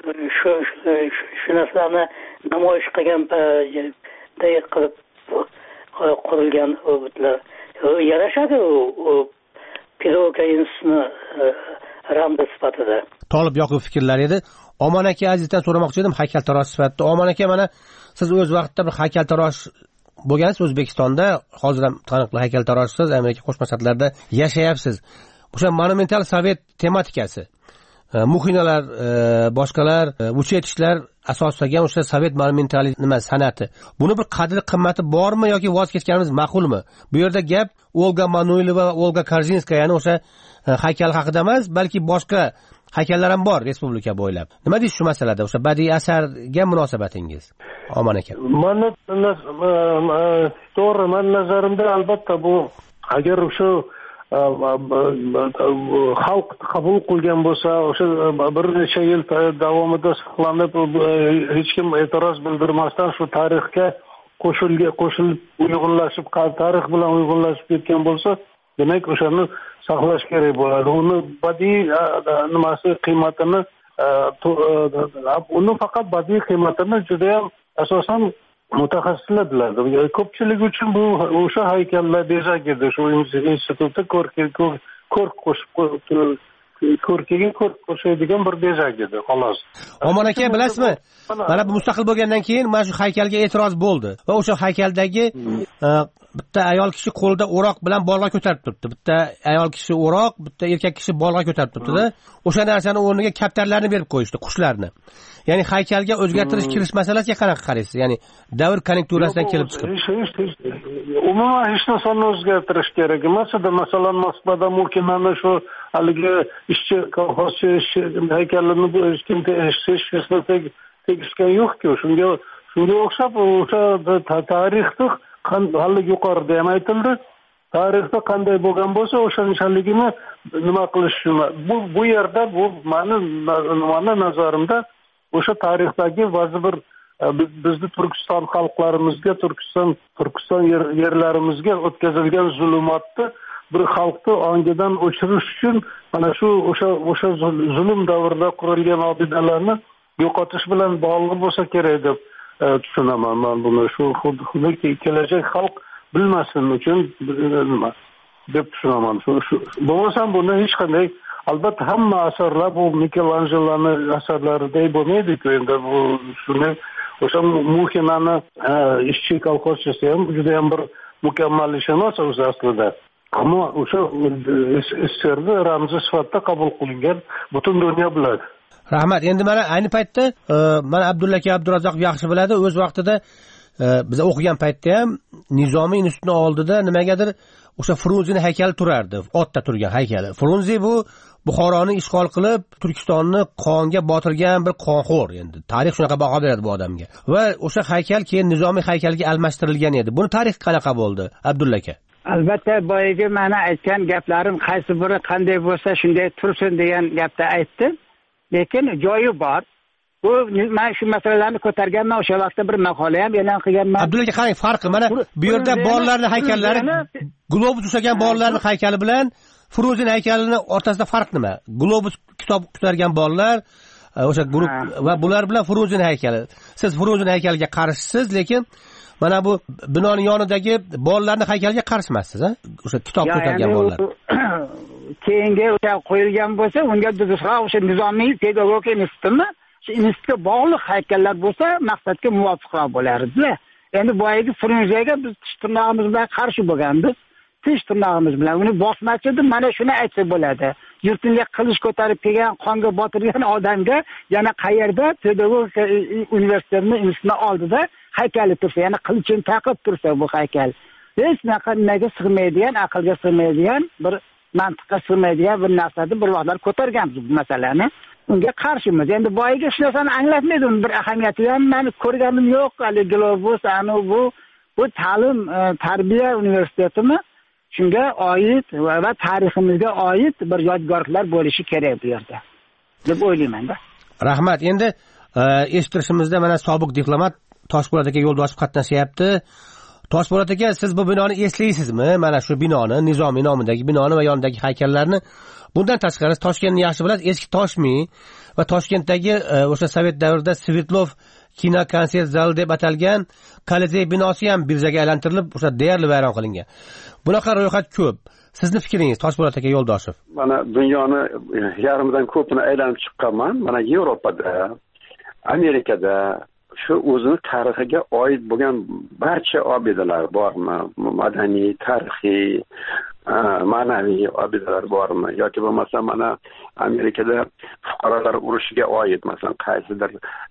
shu narsalarni namoyish qilganday qilib qurilgan obyektlar yarashadi u pedagogika institutini ramzi sifatida. Tolib Yoqubov fikrlari edi. Omon aka azizdan so'ramoqchi edim haykaltarosh sifatida. Omon aka, mana siz o'z vaqtida bir haykaltarosh bo'lgansiz O'zbekistonda, hozir ham taniqli haykaltaroshsiz, Amerika Qo'shma Shtatlarida yashayapsiz. O'sha monumental sovet tematikasi, muhinalar, boshqalar, uchetishlar asoslagan o'sha sovet monumentalizmi san'ati. Buni bir qadri qimmati bormi yoki voz kechganimiz ma'qulmi? Bu yerda gap Olga Manuilova va Olga Korzinskaya, ya'ni o'sha haykal haqida emas, balki boshqa haykallar ham bor respublika bo'ylab. Nima deysiz shu masalada, o'sha badiiy asarga munosabatingiz? Omon aka. To'g'ri, men nazarimda albatta bu agar shu xalq qabul qilgan bo'lsa, o'sha bir necha yil davomida saqlanib, hech kim e'tiroz bildirmasdan shu tarixga qo'shilib uyg'unlashib, tarix bilan uyg'unlashib ketgan bo'lsa, demak o'shani saqlash kerak bo'ladi. Uni badiiy nimasi qiymatini uni faqat badiiy qiymatini juda ham asosan mutaxassislar biladi. Ko'pchilik uchun bu o'sha haykallar bezak edi. Shu institutda ko'rkaga ko'rk qo'shadigan bir bezak edi, xolos. Omon aka, bilasizmi? Mana bu mustaqil bo'lgandan keyin mana shu haykalga e'tiroz bo'ldi va o'sha haykaldagi bitta ayol kishi qo'lida o'roq bilan bolg'a ko'tarib turibdi. Bitta ayol kishi o'roq, bitta erkak kishi bolg'a ko'tarib turibdi-da. O'sha narsani o'rniga kaptarlarni berib qo'yishdi, qushlarni. Ya'ni haykalga o'zgartirish kirish masalasiga qanaqa qaraysiz? Ya'ni davr konjunkturasidan kelib chiqib. Umuman hech narsani o'zgartirish kerak emas. Masalan, Moskvada muhimani shu haligi ishchi kolxozchi haykalini bu tegishgan yo'q-ku. Shunga o'xshab o'sha tarixni hali yuqorida ham aytildi. Tarixda qanday bo'lgan bo'lsa, o'shanchaligini nima qilish bu yerda bu meni nazarimda o'sha tarixdagi ba'zi bir bizni Turkiston xalqlarimizga, Turkiston yerlarimizga o'tkazilgan zulmatni bir xalqni ongidan o'chirish uchun mana shu o'sha zulm davrida qurilgan obidalarni yo'qotish bilan bog'liq bo'lsa kerak deb tushunaman men buni. Shu xuddi kelajak xalq bilmasin uchun nima deb tushunaman. Shu bo'lmasam buni hech qanday, albatta hamma asarlar bu Mikelanjeloni asarlariday bo'lmaydi-ku. Endi bu shuni o'sha muhimani ishchi kolxozchisi ham juda ham bir mukammal ish emas o'zi aslida. Ammo o'sha SSRni ramzi sifatida qabul qilingan butun dunyo biladi. Rahmat. Endi mana ayni paytda mana Abdulla aka Abdurazzoq yaxshi biladi, o'z vaqtida biz o'qigan paytda ham Nizomiy institutning oldida nimagadir o'sha Frunzeni haykali turardi, otda turgan haykali. Frunze bu Buxoroni ishg'ol qilib, Turkistonni qonga botirgan bir qonxo'r. Endi tarix shunaqa baho beradi bu odamga. Va o'sha haykal keyin Nizomiy haykaliga almashtirilgan edi. Buni tarix qanaqa bo'ldi, Abdulla aka? Albatta, boyagi mana aytgan gaplarim qaysi biri qanday bo'lsa shunday tursin degan gapda aytdim. Lekin joyi bor. Bu men shu masalalarni ko'targanman, o'sha vaqtda bir maqola ham e'lon qilganman. Abdulla aka, qarang, farqi mana bu yerda bolalarning haykallari, globus ushlagan bolalarning haykali bilan Frunze haykalining o'rtasida farq nima? Globus kitob ko'targan bolalar, o'sha guruh va bular bilan Frunze haykali. Siz Frunze haykaliga qarshisiz, lekin mana bu binoning yonidagi bolalarning haykaliga qarshimasiz, ha? O'sha kitob ko'targan bolalar. Keyingi o'sha qo'yilgan bo'lsa, unga o'sha Nizomiy pedagogik institutmi? Shu institutga bog'liq haykallar bo'lsa, maqsadga muvofiqroq bo'lardi. Endi boyagi Frunzega biz tish tirnog'imiz bilan qarshi bo'lganmiz. Tish tirnog'imiz bilan uni bosmachi deb mana shuni aytsa bo'ladi. Yurtimga qilich ko'tarib kelgan, qonga botirgan odamga yana qayerda pedagogika universitetining institutini oldida haykali tursa, yana qilichini taqib tursa bu haykal. Hech nimaga sig'maydigan, aqlga sig'maydigan, bir mantiqqa sig'maydigan bir narsani bir vaqtlar ko'targanmiz bu masalani. Unga qarshimiz. Endi boyiga hech narsani anglatmaydi, bir ahamiyati ham men ko'rganim yo'q. Hali globus bu ta'lim tarbiya universitetimi? Shunga oid va tariximizga oid bir yodgorliklar bo'lishi kerak bu yerda deb o'ylayman-da. Rahmat. Endi eshittirishimizda mana sobiq diplomat Toshpo'lat aka Yo'ldoshev qatnashyapti. Toshpo'lat aka, siz bu binoni eslaysizmi? Mana shu binoni, Nizomiy nomidagi binoni va yonidagi haykallarni. Bundan tashqari Toshkentni yaxshi bilasiz, eski Toshmi va Toshkentdagi o'sha Sovet davrida Svetlov kino konsert zali deb atalgan Kolizey binosi ham birjaga aylantirilib, o'sha deyarli vayron qilingan. Bunaqa ro'yxat ko'p. Sizni fikringiz, Toshpo'lat aka Yo'ldoshev? Mana dunyoni yarmidan ko'pini aylanib chiqqanman. Mana Yevropada, Amerikada shu o'zini tarixiga oid bo'lgan barcha obidalar bormi? Madaniy, tarixiy, ma'naviy obidalar bormi? Yoki bo'lmasa mana Amerikada fuqarolar urushiga oid, masalan, qaysidir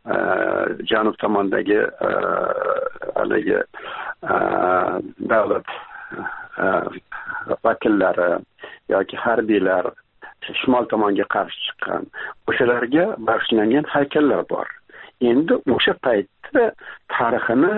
janub tomondagi haligi davlat vakillari yoki harbiylar shimol tomonga qarshi chiqqan o'shalarga bag'ishlangan haykallar bor. Endi o'sha paytda tarixini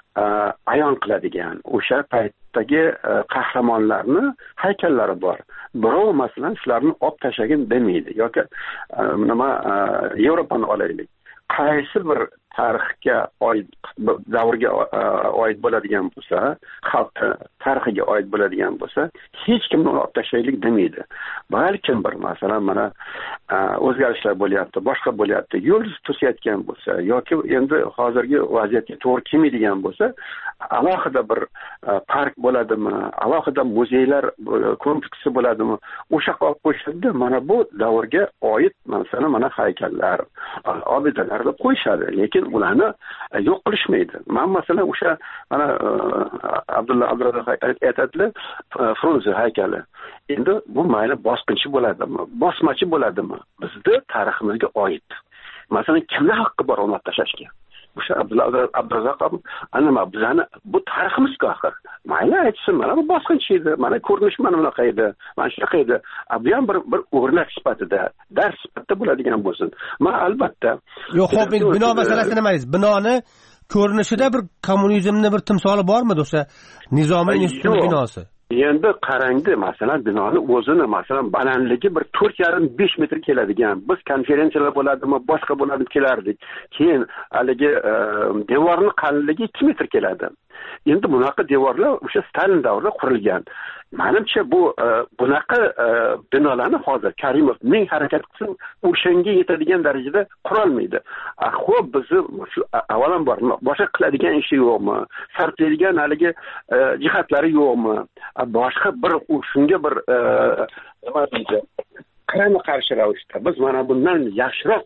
ayon qiladigan, o'sha paytdagi qahramonlarni haykallari bor. Birov masalan shularni olib tashlagin demaydi yoki nima Yevropani olaylik. Qaysi bir tarixga oid davrga oid bo'ladigan bo'lsa, xalq tarixiga oid bo'ladigan bo'lsa, hech kim uni olib tashlaylik demaydi. Balkim bir masalan mana o'zgarishlar bo'lyapti, boshqa bo'lyapti, yo'l to'sayotgan bo'lsa yoki endi hozirgi vaziyatga to'g'ri kelmaydigan bo'lsa, alohida bir park bo'ladimi, alohida muzeylar kompleksi bo'ladimi, o'sha olib qo'yishadi. Mana bu davrga oid masalan mana haykallar, obidalar deb qo'yishadi, lekin ularni yo'q qilishmaydi. Men masalan o'sha mana Abdulla Abdurazzoq aytadilar, Frunze haykali. Endi bu mayli bosqinchi bo'ladimi, bosmachi bo'ladimi, bizda tariximizga oid. Masalan, kimlar haqqi bor uni tashlashga? O'sha Abdulla Abdurazzoq nima bizani bu tariximizga axir. Mayli aytsin, mana bu bosqinchi edi, mana ko'rinish mana bunaqa edi, mana shunaqa edi. Bu ham bir o'rnak sifatida, dars sifatida bo'ladigan bo'lsin. Men albatta yo'q, xo'p, bino masalasini nima deysiz? Binoni ko'rinishida bir kommunizmning bir timsoli bormi o'sha Nizomiy instituti binosi? Endi qarangda masalan binoni o'zini masalan balandligi bir 4,5-5 metr keladigan. Biz konferensiyalar bo'ladimi, boshqa bo'ladimi kelardik. Keyin haligi devorning qalinligi 2 metr keladi. Endi bunaqa devorlar o'sha Stalin davrida qurilgan. Menimcha bu bunaqa binolarni hozir Karimov ming harakat qilsin, o'shanga yetadigan darajada qurolmaydi. Xo'p, bizni shu avvalambor boshqa qiladigan ishi yo'qmi? Sarflaydigan haligi jihatlari yo'qmi? Boshqa bir shunga bir nima deydi? Qarama qarshi ravishda biz mana bundan yaxshiroq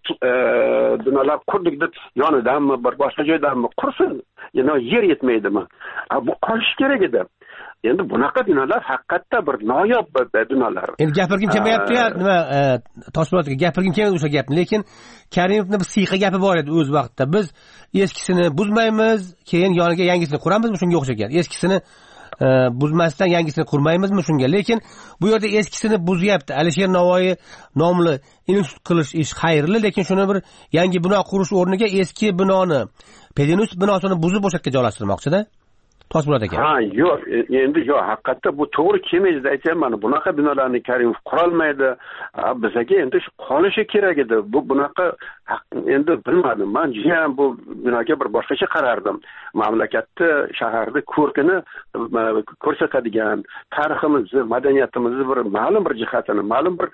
binolar qurdik deb yonidanmi, bir boshqa joydanmi qursin. Yana yer yetmaydimi? Bu qolish kerak edi. Endi bunaqa binolar haqiqatda bir noyob binolar. Endi gapirgim kelmayapti-ya, nima Toshpo'latga gapirgim kelmaydi o'sha gapni, lekin Karimovning bir siyqa gapi bor edi o'z vaqtida. Biz eskisini buzmaymiz, keyin yoniga yangisini quramizmi, shunga o'xshagan. Eskisini buzmasdan yangisini qurmaymizmi shunga? Lekin bu yerda eskisini buzyapti. Alisher Navoiy nomli institut qilish ish xayrli, lekin shuni bir yangi bino qurish o'rniga eski binoni, Pedinus binosini buzib o'sha yerga joylashtirmoqchi-da. Toshpo'lat aka. Ha, yo'q, endi yo'q, haqiqatda bu to'g'ri kelmaydi aytayman. Bunaqa binolarni Karimov qurolmaydi. Bizga endi shu qolishi kerak edi. Bu bunaqa endi bilmadim. Men jiyam bu binoga bir boshqacha qarardim. Mamlakatda, shaharda ko'rkini ko'rsatadigan, tariximizni, madaniyatimizni bir ma'lum bir jihatini, ma'lum bir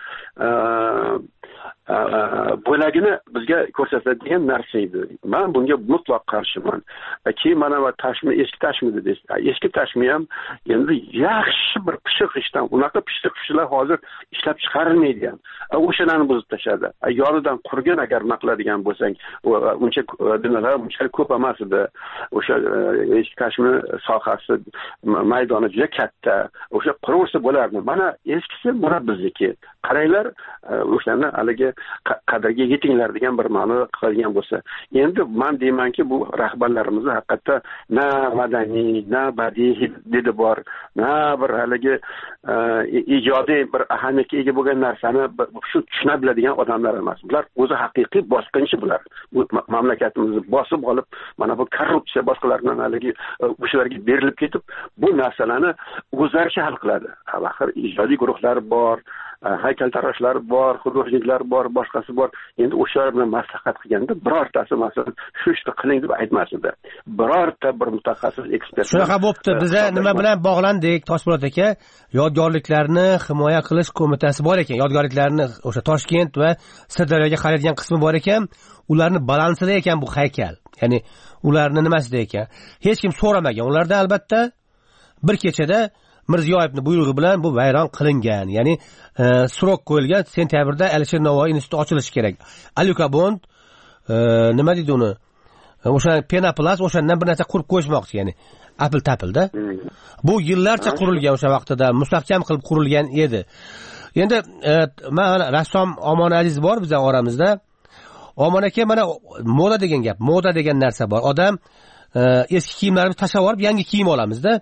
bo'lagini bizga ko'rsatadigan narsa edi. Men bunga mutlaq qarshiman. Keyin mana va tashmi, eski tashmidi deysiz. Eski tashmi ham endi yaxshi bir pishiq ishdan, unaqa pishiq ishlar hozir ishlab chiqarilmaydi ham. O'shalarni buzib tashladi. Yonidan qurgan agar naqladigan bo'lsang, uncha binolar uncha ko'p emas edi. O'sha eski tashmi sohasi, maydoni juda katta. O'sha quraversa bo'lardi. Mana eskisi mana bizniki. Qaranglar, o'shlarni haligi qadrga yetinglar degan bir ma'no qilgan bo'lsa, endi men deymanki bu rahbarlarimizni haqiqatda na madaniy, na badiiy didi bor, na bir haligi ijodiy bir ahamiyatga ega bo'lgan narsani shu tushuna biladigan odamlar emas. Bular o'zi haqiqiy bosqinchi bular. Bu mamlakatimizni bosib olib, mana bu korrupsiya boshqalardan haligi o'shalarga berilib ketib, bu narsalarni o'zlaricha hal qiladi. Axir ijodiy guruhlar bor, haykaltaroshlar bor, hududchilar bor, boshqasi bor. Endi o'shalar bilan maslahat qilganda birortasi masalan shu ishni qiling deb aytmasdi. Birorta bir mutaxassis ekspert. Shunaqa bo'pti. Biza nima bilan bog'landik? Toshpo'lat aka, yodgorliklarni himoya qilish qo'mitasi bor ekan. Yodgorliklarni o'sha Toshkent va Sirdaryoga qaraydigan qismi bor ekan. Ularni balansida ekan bu haykal. Ya'ni ularni nimasida ekan? Hech kim so'ramagan. Ularda albatta bir kechada Mirziyoyevning buyrug'i bilan bu vayron qilingan. Ya'ni srok qo'yilgan, sentyabrda Alisher Navoiy instituti ochilishi kerak. Alyuka Bond nima deydi uni? O'sha Penaplast o'shandan bir narsa qurib qo'yishmoqchi, ya'ni apil tapilda. Bu yillarcha qurilgan, o'sha vaqtida mustahkam qilib qurilgan edi. Endi mana rassom Omon Aziz bor bizning oramizda. Omon aka, mana moda degan gap, moda degan narsa bor. Odam eski kiyimlarini tashlab olib yangi kiyim olamizda.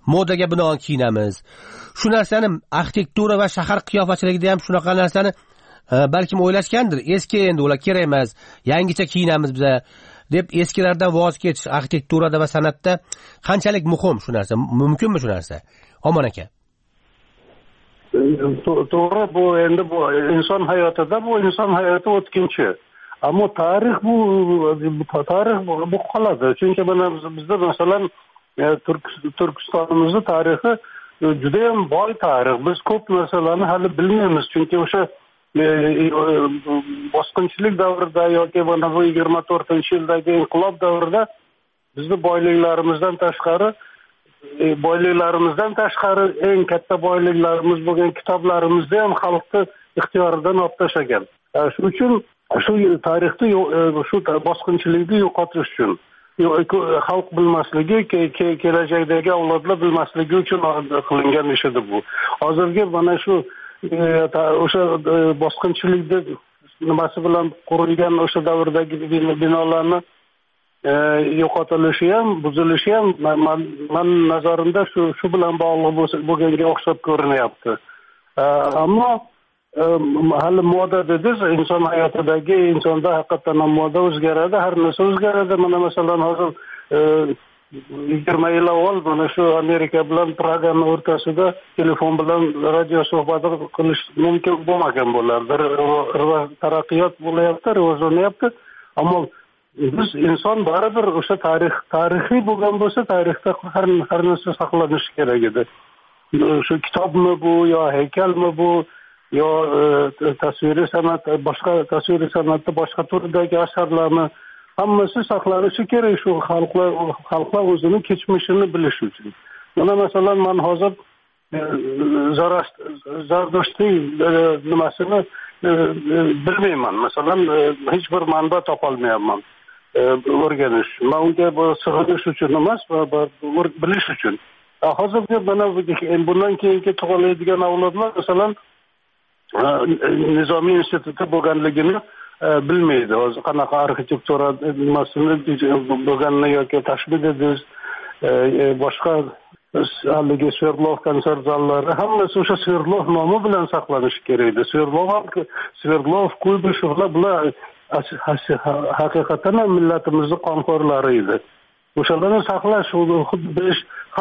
modaga binoan kiyinamiz. Shu narsani arxitektura va shahar qiyofachiligida ham shunaqa narsani balkim o'ylashgandir. Eski endi ular kerak emas, yangicha kiyinamiz biz deb eskilardan voz kechish arxitekturada va san'atda qanchalik muhim shu narsa? Mumkinmi shu narsa? Omon aka. To'g'ri, bu endi bu inson hayotida bu inson hayoti o'tkinchi. Ammo tarix bu qoladi. Chunki mana bizda masalan Turkistonimizning tarixi juda ham boy tarix. Biz ko'p narsalarni hali bilmaymiz. Chunki o'sha bosqinchilik davrida yoki mana bu 24-yildagi inqilob davrida bizni boyliklarimizdan tashqari eng katta boyliklarimiz bo'lgan kitoblarimizni ham xalqni ixtiyoridan olib tashlagan. Shuning uchun shu tarixni shu bosqinchilikni yo'qotish uchun xalq bilmasligi, kelajakdagi avlodlar bilmasligi uchun qilingan ish edi bu. Hozirgi mana shu o'sha bosqinchilikni nimasi bilan qurilgan o'sha davrdagi binolarni yo'qotilishi ham, buzilishi ham men nazarimda shu bilan bog'liq bo'lganga o'xshab ko'rinyapti. Ammo hali moda dediz, inson hayotidagi insonda haqiqatan ham moda o'zgaradi, har narsa o'zgaradi. Mana masalan hozir 20 yil avval mana shu Amerika bilan Pragani o'rtasida telefon bilan radio suhbati qilish mumkin bo'lmagan bo'lardi. Taraqqiyot bo'layapti, rivojlanyapti. Ammo biz inson baribir o'sha tarixiy bo'lgan bo'lsa, tarixda har narsa saqlanishi kerak edi. Shu kitobmi bu yo haykalmi bu yo tasviriy san'at, boshqa tasviriy san'atda boshqa turdagi asarlarni hammasi saqlanishi kerak shu xalqlar o'zining kechmishini bilish uchun. Mana masalan men hozir Zardashtiy nimasini bilmayman. Masalan hech bir manba topolmayapman. O'rganish. Men unga sig'inish uchun emas, bilish uchun. Hozirgi mana bundan keyingi tug'iladigan avlodlar masalan Nizomiy instituti bo'lganligini bilmaydi. Hozir qanaqa arxitektura nimasini bo'lganini yoki tashbih dediz, boshqa haligi Sverdlov konsert zallari hammasi o'sha Sverdlov nomi bilan saqlanishi kerak edi. Sverdlov, Kuybishevlar bular haqiqatan ham millatimizning qonxo'rlari edi. O'shalarni saqlash, xuddi bilish,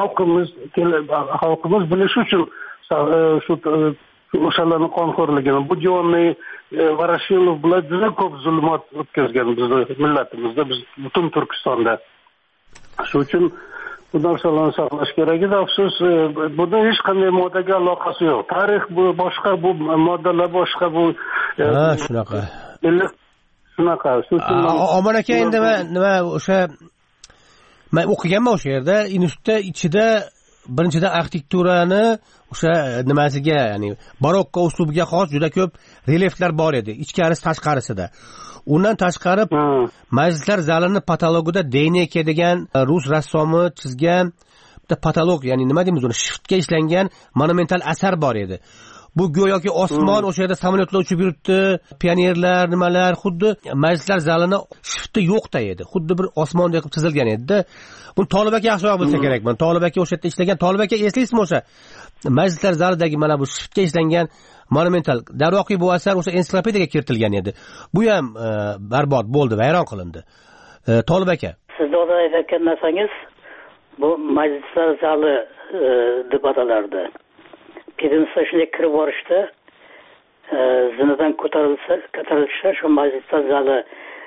xalqimiz bilish uchun shu o'shalarning qonxo'rligini, bu Jonni Varashilov bular juda ko'p zulmat o'tkazgan bizning millatimizda, biz butun Turkistonda. Shu uchun bu narsalarni saqlash kerak edi. Afsus, bunda hech qanday modaga aloqasi yo'q. Tarix bu boshqa, bu moddalar boshqa, bu shunaqa. Shunaqa. Shu uchun Omon aka endi nima o'sha men o'qiganman o'sha yerda, institutda ichida birinchidan arxitekturani o'sha nimasiga, ya'ni barokko uslubiga xos juda ko'p relyeflar bor edi, ichkarisi tashqarisida. Undan tashqari majlislar zalini patologida Deyneke degan rus rassomi chizgan bitta patolog, ya'ni nima deymiz uni, shiftga ishlangan monumental asar bor edi. Bu go'yoki osmon, o'sha yerda samolyotlar uchib yuribdi, pionerlar, nimalar, xuddi majlislar zalini shifti yo'qda edi. Xuddi bir osmondek qilib chizilgan edi. Buni Tolib aka yaxshiroq bilsa kerak. Men Tolib aka o'sha yerda ishlagan. Tolib aka eslaysizmi o'sha majlislar zalidagi mana bu shiftga ishlangan monumental. Darvoqiy bu asar o'sha ensiklopediyaga kiritilgan edi. Bu ham barbod bo'ldi, vayron qilindi. Tolib aka, siz hozir aytgan narsangiz bu majlislar zali deb atalardi. Pirinsa shunday kirib borishda zinadan ko'tarilishda shu majlislar zali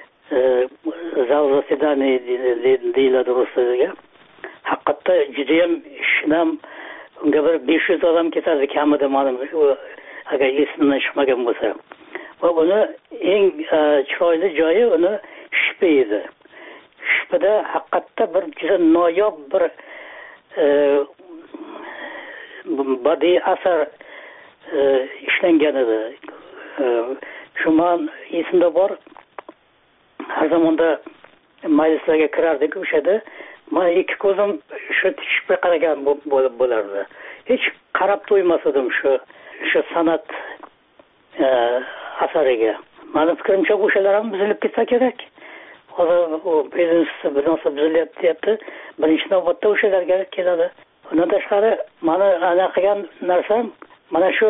zal zasedaniy deyiladi rus tiliga. Haqiqatda judayam shinam, unga bir 500 odam ketadi kamida, ma'lum agar esimdan chiqmagan bo'lsa. Va uni eng chiroyli joyi uni shpi edi. Shpida haqiqatda bir juda noyob bir badiiy asar ishlangan edi. Shu man esimda bor. Har zamonda majlislarga kirardik, o'shada men ikki ko'zim shu tishib qaragan bo'lardi. Hech qarab to'ymas edim shu san'at asariga. Mening fikrimcha o'shalar ham buzilib ketsa kerak. Hozir u prezident binosi buzilyapti. Birinchi navbatda o'shalarga keladi. undan tashqari mana anaqa qilgan narsam mana shu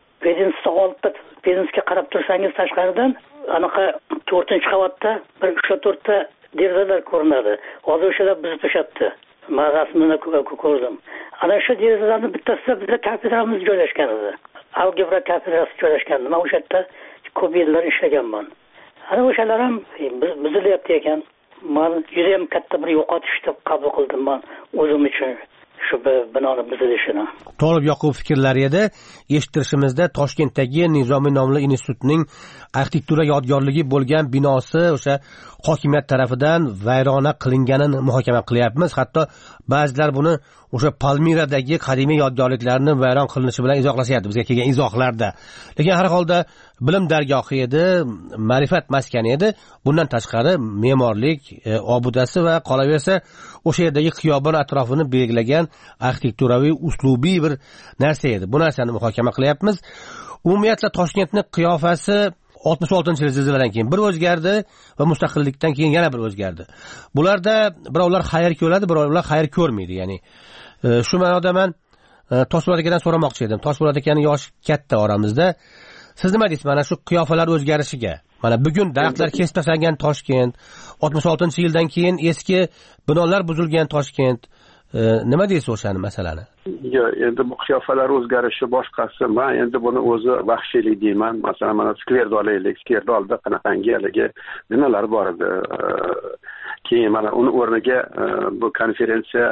biznesga qarab tursangiz tashqaridan anaqa 4-qavatda bir 3-4 ta derazalar ko'rinadi. Hozir o'shalar buzib tashlabdi. Men rasmini ko'rdim. Ana shu derazalarning bittasida bizlar kafedramiz joylashgan edi. Algebra kafedrasi joylashgan. Men o'sha yerda ko'p yillar ishlaganman. Ana o'shalar ham buzilyapti ekan. Men juda ham katta bir yo'qotish deb qabul qildim men o'zim uchun. Shu binoni buzilishini. To'liq yoqub fikrlar edi. Eshittirishimizda Toshkentdagi Nizomiy nomli institutning arxitektura yodgorligi bo'lgan binosi o'sha hokimiyat tarafidan vayrona qilinganini muhokama qilyapmiz. Hatto ba'zilar buni o'sha Palmiradagi qadimiy yodgorliklarning vayron qilinishi bilan izohlashyapti bizga kelgan izohlarda. Lekin har holda bilim dargohi edi, ma'rifat maskani edi. Bundan tashqari me'morlik obudasi va qolaversa o'sha yerdagi xiyobon atrofini belgilagan arxitekturaviy uslubiy bir narsa edi. Bu narsani muhokama qilyapmiz. Umumiyatla Toshkentning qiyofasi 66-yil zilziladan keyin bir o'zgardi va mustaqillikdan keyin yana bir o'zgardi. Bularda birovlar xayr ko'radi, birovlar xayr ko'rmaydi. Ya'ni shu ma'noda men Toshpo'lat akadan so'ramoqchi edim. Toshpo'lat akaning yoshi katta oramizda. Siz nima deysiz mana shu qiyofalar o'zgarishiga? Mana bugun daraxtlar kesib tashlangan Toshkent, 66-yildan keyin eski binolar buzilgan Toshkent. Nima deysiz o'shani masalani? Yo'q, endi bu qiyofalar o'zgarishi boshqasi. Men endi buni o'zi vahshiylik deyman. Masalan, mana skverda olaylik. Skverdolda qanaqangi haligi binolar bor edi. Keyin mana uni o'rniga bu konferensiya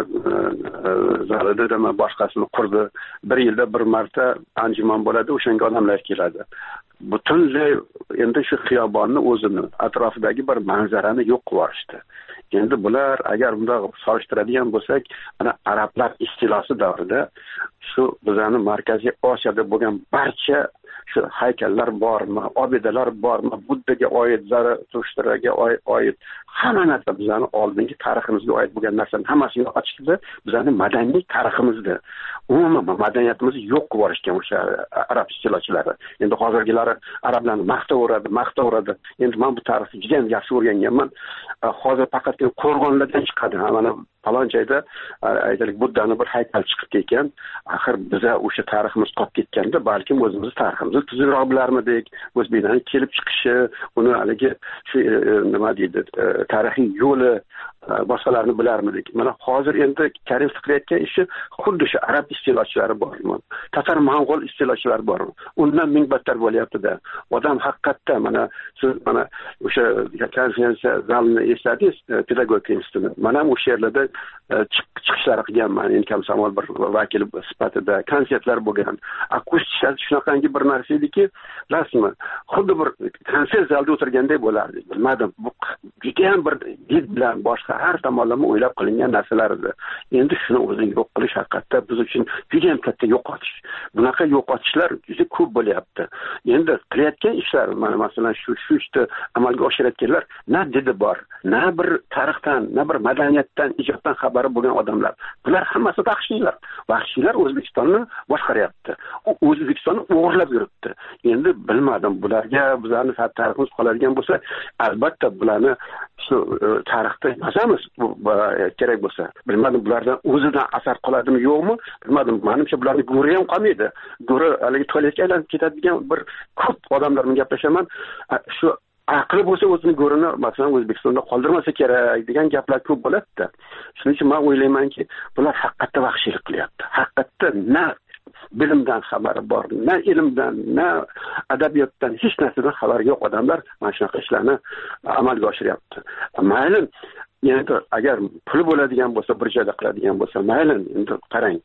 zalida nima boshqasini qurdi. Bir yilda bir marta anjuman bo'ladi, o'shanga odamlar keladi. Butunlay endi shu xiyobonni o'zini atrofidagi bir manzarani yo'q qilib yuborishdi. Endi bular agar bunday solishtiradigan bo'lsak, mana arablar istilosi davrida shu bizning Markaziy Osiyoda bo'lgan barcha shu haykallar bormi, obidalar bormi, Buddaga oid, Zaratushtraga oid hamma narsa bizning oldingi tariximizga oid bo'lgan narsaning hammasini yo'qotishdi. Bizning madaniy tariximizda umuman madaniyatimizni yo'q qilib yuborishgan o'sha arab istilochilari. Endi hozirgilari arablarni maqtaveradi. Endi men bu tarixni juda ham yaxshi o'rganganman. Hozir faqat qo'rg'onlardan chiqadi. Mana falon joyda aytaylik Buddani bir haykal chiqib ketgan. Axir biza o'sha tariximiz qolib ketganda balkim o'zimiz tariximizni tuzukroq bilarmidik. O'zbeklarning kelib chiqishi, uni haligi shu nima deydi, tarixiy yo'li boshqalarni bilarmidik. Mana hozir endi Karim qilayotgan ishi xuddi shu arab istilochilari bormi? Tatar Mong'ol istilochilari bormi? Undan ming battar bo'lyapti-da. Odam haqiqatda mana siz mana o'sha konferensiya zalini esladingiz, pedagogika institutini. Mana o'sha yerlarda chiqishlar qilganman. Men komsomol bir vakili sifatida konsertlar bo'lgan. Akustik shunaqangi bir narsa ediki, rasman xuddi bir konsert zalida o'tirgandek bo'lardi. Bilmadim, bu juda ham bir did bilan boshqa har tomonlama o'ylab qilingan narsalar edi. Endi shuni o'zini yo'q qilish haqiqatda biz uchun juda ham katta yo'qotish. Bunaqa yo'qotishlar juda ko'p bo'lyapti. Endi qilayotgan ishlar, mana masalan shu ishni amalga oshirayotganlar na didi bor, na bir tarixdan, na bir madaniyatdan, ijoddan xabari bo'lgan odamlar. Bular hammasi vahshiylar. Vahshiylar O'zbekistonni boshqaryapti. O'zbekistonni o'g'irlab yuribdi. Endi bilmadim, bularga bizlarning tariximiz qoladigan bo'lsa, albatta bularni shu tarixda yozamiz kerak bo'lsa. Bilmadim, bulardan o'zidan asar qoladimi yo'qmi? Bilmadim. Menimcha bularning go'ri ham qolmaydi. Go'ri haligi tualetga aylanib ketadigan bir ko'p odamlar bilan gaplashaman. Shu aqli bo'lsa o'zini go'rini masalan O'zbekistonda qoldirmasa kerak degan gaplar ko'p bo'ladi-da. Shuning uchun men o'ylaymanki, bular haqiqatda vahshiylik qilyapti. Haqiqatda na bilimdan xabari bor, na ilmdan, na adabiyotdan, hech narsadan xabari yo'q odamlar mana shunaqa ishlarni amalga oshiryapti. Mayli, endi agar puli bo'ladigan bo'lsa, bir joyda qiladigan bo'lsa, mayli, endi qarang.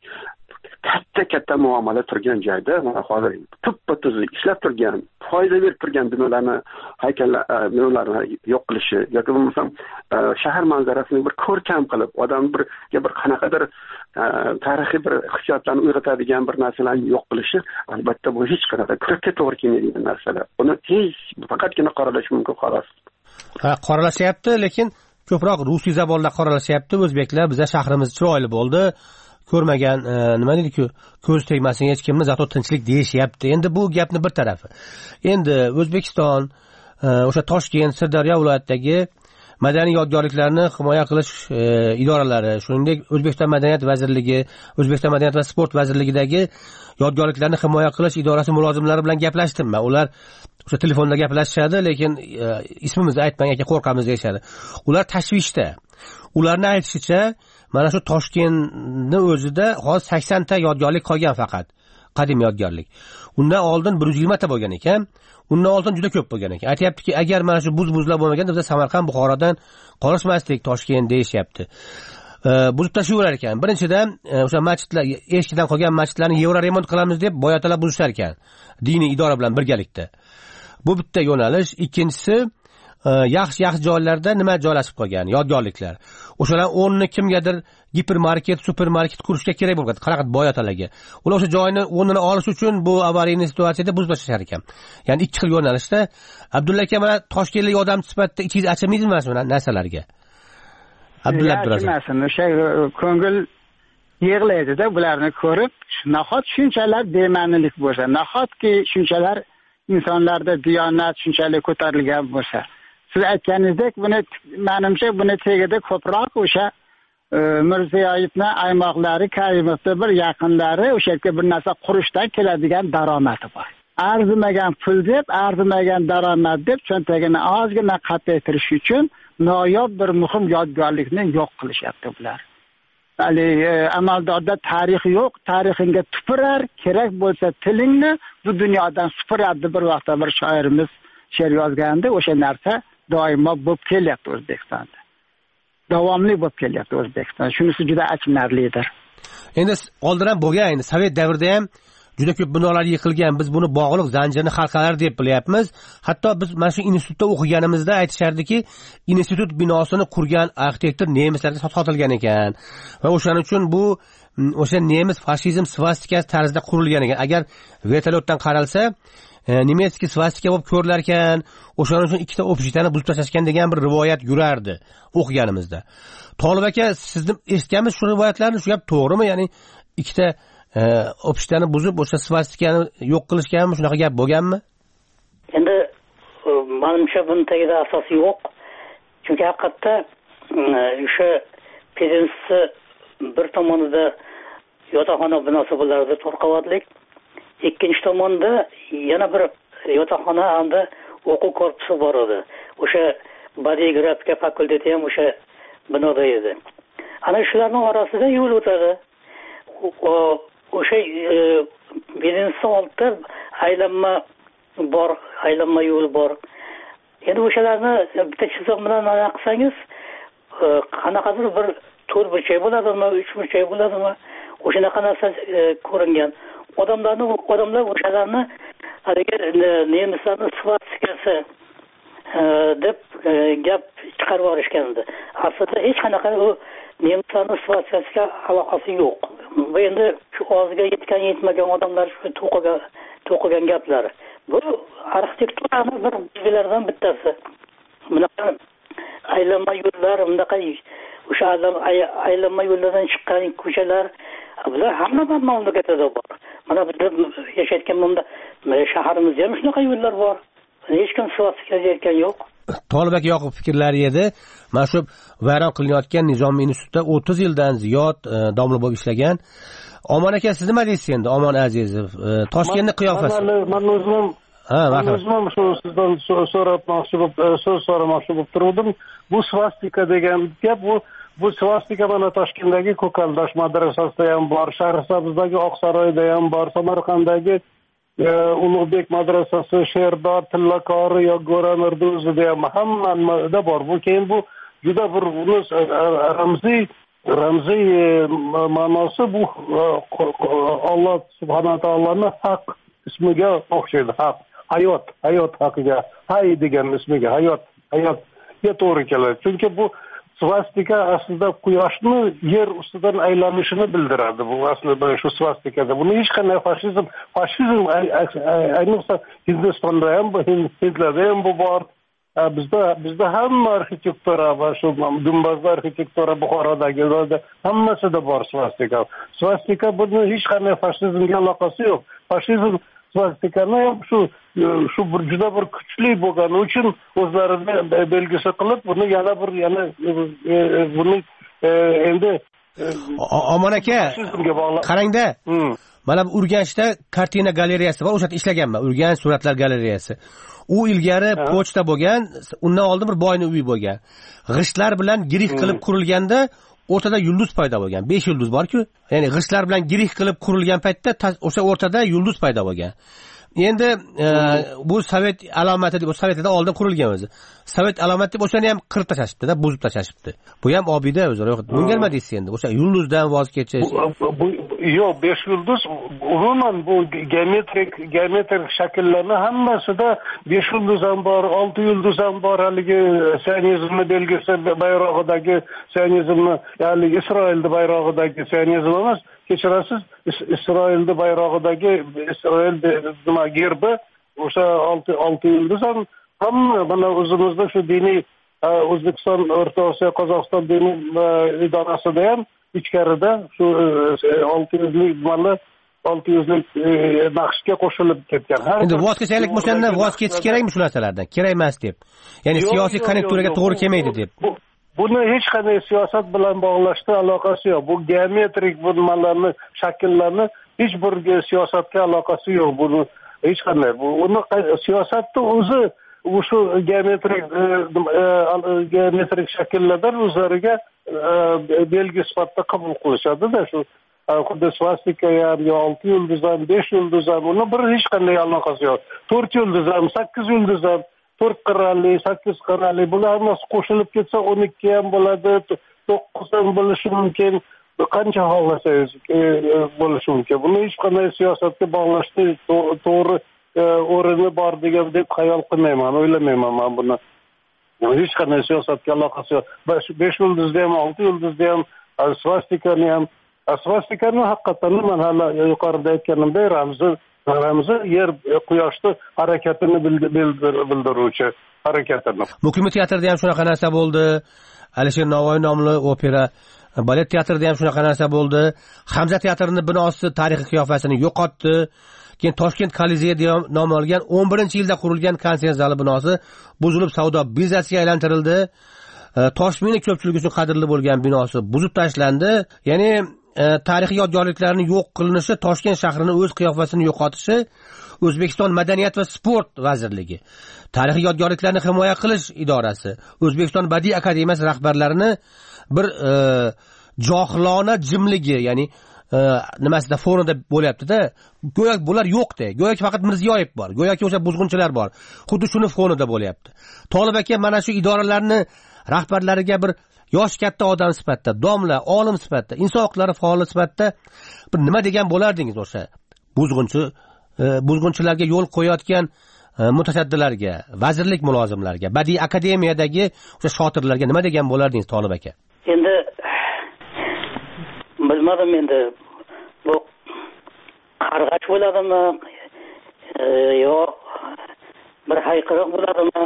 Katta muomala turgan joyda mana hozir tuppa-tuzuk ishlab turgan, foyda berib turgan binolarni, binolarni yo'q qilishi yoki bo'lmasam shahar manzarasini bir ko'rkam qilib, odam bir qanaqadir tarixiy bir hissiyotlarni uyg'otadigan bir narsalarni yo'q qilishi, albatta bu hech qanaqa ko'kka to'g'ri kelmaydigan narsalar. Buni hech faqatgina qoralash mumkin xolos. Qoralashyapti, lekin ko'proq rusiy zabonda qoralashyapti. O'zbeklar bizning shahrimiz chiroyli bo'ldi. Ko'rmagan, nima deydi-ku, ko'z tegmasin hech kimni, zato tinchlik deyishyapti. Endi bu gapni bir tarafi. Endi O'zbekiston, o'sha Toshkent, Sirdaryo viloyatidagi madaniy yodgorliklarni himoya qilish idoralari, shuningdek O'zbekiston Madaniyat vazirligi, O'zbekiston Madaniyat va sport vazirligidagi yodgorliklarni himoya qilish idorasi mulozimlari bilan gaplashdim men. Ular o'sha telefonda gaplashishadi, lekin ismimizni aytmang aka, qo'rqamiz deyishadi. Ular tashvishda. Ularning aytishicha, mana shu Toshkentning o'zida hozir 80 ta yodgorlik qolgan faqat. Qadim yodgorlik. Undan oldin 120 ta bo'lgan ekan. Undan oldin juda ko'p bo'lgan ekan. Aytayaptiki, agar mana shu buz-buzlar bo'lmaganda biz Samarqand, Buxorodan qolishmasdik Toshkent deyishyapti. Buzib tashlayverar ekan. Birinchidan o'sha masjidlar, eskidan qolgan masjidlarni yevro remont qilamiz deb boyatalab buzishar ekan. Diniy idora bilan birgalikda. Bu bitta yo'nalish. Ikkinchisi, yaxshi joylarda nima joylashib qolgan yodgorliklar. O'shalar o'rnini kimgadir gipermarket, supermarket qurishga kerak bo'lgan. Qanaqa boyatalarga. Ular o'sha joyni o'rnini olish uchun bu avariyli situatsiyada buzib tashlashar ekan. Ya'ni ikki xil yo'nalishda. Abdulla aka, mana Toshkentlik odam sifatida ichingiz achimaysizmi mana shu narsalarga? Abdulla Abdurazov. O'sha ko'ngil yig'laydida bularni ko'rib, nahot shunchalar bema'nilik bo'lsa, nahotki shunchalar insonlarda diyonat shunchalik ko'tarilgan bo'lsa. Siz aytganingizdek, buni menimcha buni tegida ko'proq o'sha Mirziyoyevning aymoqlari, Karimovning bir yaqinlari o'sha yerga bir narsa qurishdan keladigan daromadi bor. Arzimagan pul deb, arzimagan daromad deb cho'ntagini ozgina qataytirish uchun noyob bir muhim yodgorlikni yo'q qilishyapti bular. Hali amaldorda tarix yo'q, tarixingga tupurar, kerak bo'lsa tilingni bu dunyodan supuradi. Bir vaqtda bir shoirimiz she'r yozgandi, o'sha narsa doimo bo'lib kelyapti O'zbekistonda. Davomli bo'lib kelyapti O'zbekiston. Shunisi juda achinarlidir. Endi oldin ham bo'lgan, endi Sovet davrida ham juda ko'p binolar yiqilgan. Biz buni bog'liq zanjirni halqalar deb bilyapmiz. Hatto biz mana shu institutda o'qiganimizda aytishardiki, institut binosini qurgan arxitektor nemislarga sotilgan ekan. Va o'shaning uchun bu o'sha nemis fashizm svastikasi tarzida qurilgan ekan. Agar vertolyotdan qaralsa, nemetskiy svastika bo'lib ko'rilar ekan. O'shaning uchun ikkita o'pishitani buzib tashlashgan degan bir rivoyat yurardi o'qiganimizda. Tolib aka, sizni eshitganmiz shu rivoyatlarni, shu gap to'g'rimi? Ya'ni ikkita o'pishitani buzib o'sha svastikani yo'q qilishganmi, shunaqa gap bo'lganmi? Endi menimcha buni tagida asosi yo'q. Chunki haqiqatda o'sha Pedinsi bir tomonida yotoqxona binosi bo'lardi, 4 qavatlik. Ikkinchi tomonda yana bir yotoqxona hamda o'quv korpusi bor edi. O'sha badiiy grafika fakulteti ham o'sha binoda edi. Ana shularning orasida yo'l o'tadi. O'sha birinchi oltda aylanma bor, aylanma yo'l bor. Endi o'shalarni bitta chiziq bilan mana qilsangiz, qanaqadir bir 4 burchak bo'ladimi, 3 burchak bo'ladimi, o'shanaqa narsa ko'ringan. Odamlar o'shalarni haliga nemislarning svastikasi deb gap chiqarib yorishgan edi. Aslida hech qanaqa u nemislarning svastikasiga aloqasi yo'q. Bu endi shu og'ziga yetmagan odamlar shu to'qigan gaplar. Bu arxitekturaning bir belgilaridan bittasi. Bunaqa aylanma yo'llar, bunaqa o'sha aylanma yo'llardan chiqqan ko'chalar, bular hamma mamlakatda bor. Mana bizda yashayotgan bunda shaharimizda ham shunaqa yo'llar bor. Hech kim svastika yozgan yo'q. Tolib aka yoqib fikrlari edi. Mana shu vayron qilinayotgan Nizomiy institutida 30 yildan ziyod domla bo'lib ishlagan. Omon aka, siz nima deysiz endi? Omon Azizov, Toshkentning qiyofasi. Men o'zim shu sizdan so'z so'ramoqchi bo'lib turdim. Bu svastika degan gap, bu svastika mana Toshkentdagi Ko'kaldosh madrasasida ham bor, Shahrisabzdagi Oqsaroyda ham bor, Samarqanddagi Ulug'bek madrasasi, Sherdor, Tillakori yoki Go'ramirdo'zida ham hammada bor. Bu keyin bu juda bir ramziy ma'nosi, bu Alloh subhanahu taoloning haq ismiga o'xshaydi. Haq, hayot haqiga, hay degan ismiga, hayotga to'g'ri keladi. Chunki bu svastika aslida quyoshni yer ustidan aylanishini bildiradi. Bu aslida shu svastikada. Buni hech qanday fashizm ayniqsa Hindistonda ham, Hindlarda ham bu bor. Bizda hamma arxitektura va shu gumbazli arxitektura Buxorodagi hammasida bor svastika. Svastika buni hech qanday fashizmga aloqasi yo'q. Fashizm svastikani ham shu bir juda bir kuchli bo'lgani uchun o'zlarini belgisi qilib buni buni endi omon aka qarangda, mana bu Urganchda kartina galereyasi bor, o'sha yerda ishlaganman, Urganch suratlar galereyasi. U ilgari pochta bo'lgan, undan oldin bir boyning uyi bo'lgan. G'ishtlar bilan girik qilib qurilganda o'rtada yulduz paydo bo'lgan. 5 yulduz bor-ku. Ya'ni g'ishtlar bilan girik qilib qurilgan paytda o'sha o'rtada yulduz paydo bo'lgan. Endi bu sovet alomati deb, Sovetda oldin qurilgan o'zi. Sovet alomati deb o'shani ham qirib tashlashibdi-da, buzib tashlashibdi. Bu ham obida o'zi. Bunga nima deysiz endi? O'sha yulduzdan voz kechish. Yo'q, 5 yulduz umuman bu geometrik shakllarning hammasida 5 yulduz ham bor, 6 yulduz ham bor. Haligi sionizmni belgisi bayrog'idagi sionizmni, ya'ni Isroilning bayrog'idagi sionizm emas, kechirasiz, Isroilning bayrog'idagi Isroil gerbi o'sha 6 yulduz ham hamma mana o'zimizda shu diniy O'zbekiston, O'rta Osiyo, Qozog'iston diniy idorasida ham ichkarida shu 600lik naqshga qo'shilib ketgan. Endi voz kechaylik, o'shanda voz kechish kerakmi shu narsalardan? Kerak emas deb. Ya'ni siyosiy konjunkturaga to'g'ri kelmaydi deb. Buni hech qanday siyosat bilan bog'lashda aloqasi yo'q. Bu geometrik bo'lmalarni, shakllarni hech bir siyosatga aloqasi yo'q. Buni hech qanday. Uni siyosatda o'zi shu geometrik shakllardan o'zlariga belgi sifatida qabul qilishadi-da, shu xuddi svastika ham, 6 yulduz ham, 5 yulduz ham, uni bir hech qanday aloqasi yo'q. 4 yulduz ham, 8 yulduz ham, 4 qirrali, 8 qirrali, bular hammasi qo'shilib ketsa 12 ham bo'ladi, 9 ham bo'lishi mumkin, qancha xohlasangiz bo'lishi mumkin. Buni hech qanday siyosatga bog'lashda to'g'ri o'rni bor degan deb xayol qilmayman, o'ylamayman men buni. Hech qanday siyosatga aloqasi yo'q. 5 yulduzda ham, 6 yulduzda ham, svastikani ham, svastikani haqiqatan men hali yuqorida aytganimdek ramzi yer quyoshni harakatini bildiruvchi harakatini. Muqimiy teatrda ham shunaqa narsa bo'ldi. Alisher Navoiy nomli opera, balet teatrida ham shunaqa narsa bo'ldi. Hamza teatrining binosi tarixiy qiyofasini yo'qotdi. Keyin Toshkent Kolizey nom olgan 11-yilda qurilgan konsert zali binosi buzilib savdo bizasiga aylantirildi. Toshmini ko'pchilik uchun qadrli bo'lgan binosi buzib tashlandi. Ya'ni tarixiy yodgorliklarning yo'q qilinishi, Toshkent shahrining o'z qiyofasini yo'qotishi O'zbekiston Madaniyat va sport vazirligi, Tarixiy yodgorliklarni himoya qilish idorasi, O'zbekiston Badiiy akademiyasi rahbarlarini bir johilona jimligi, ya'ni nimasida fonida bo'lyapti-da. Go'yoki bular yo'qda. Go'yoki faqat Mirziyoyev bor. Go'yoki o'sha buzg'unchilar bor. Xuddi shuni fonida bo'lyapti. Tolib aka mana shu idoralarni rahbarlariga bir yosh katta odam sifatida, domla, olim sifatida, inson huquqlari faoli sifatida bir nima degan bo'lardingiz o'sha buzg'unchilarga yo'l qo'yayotgan mutasaddilarga, vazirlik mulozimlariga, Badiiy akademiyadagi o'sha shotirlarga nima degan bo'lardingiz Tolib aka? Endi bilmadim, endi bu qarg'ash bo'ladimi yo bir hayqiriq bo'ladimi?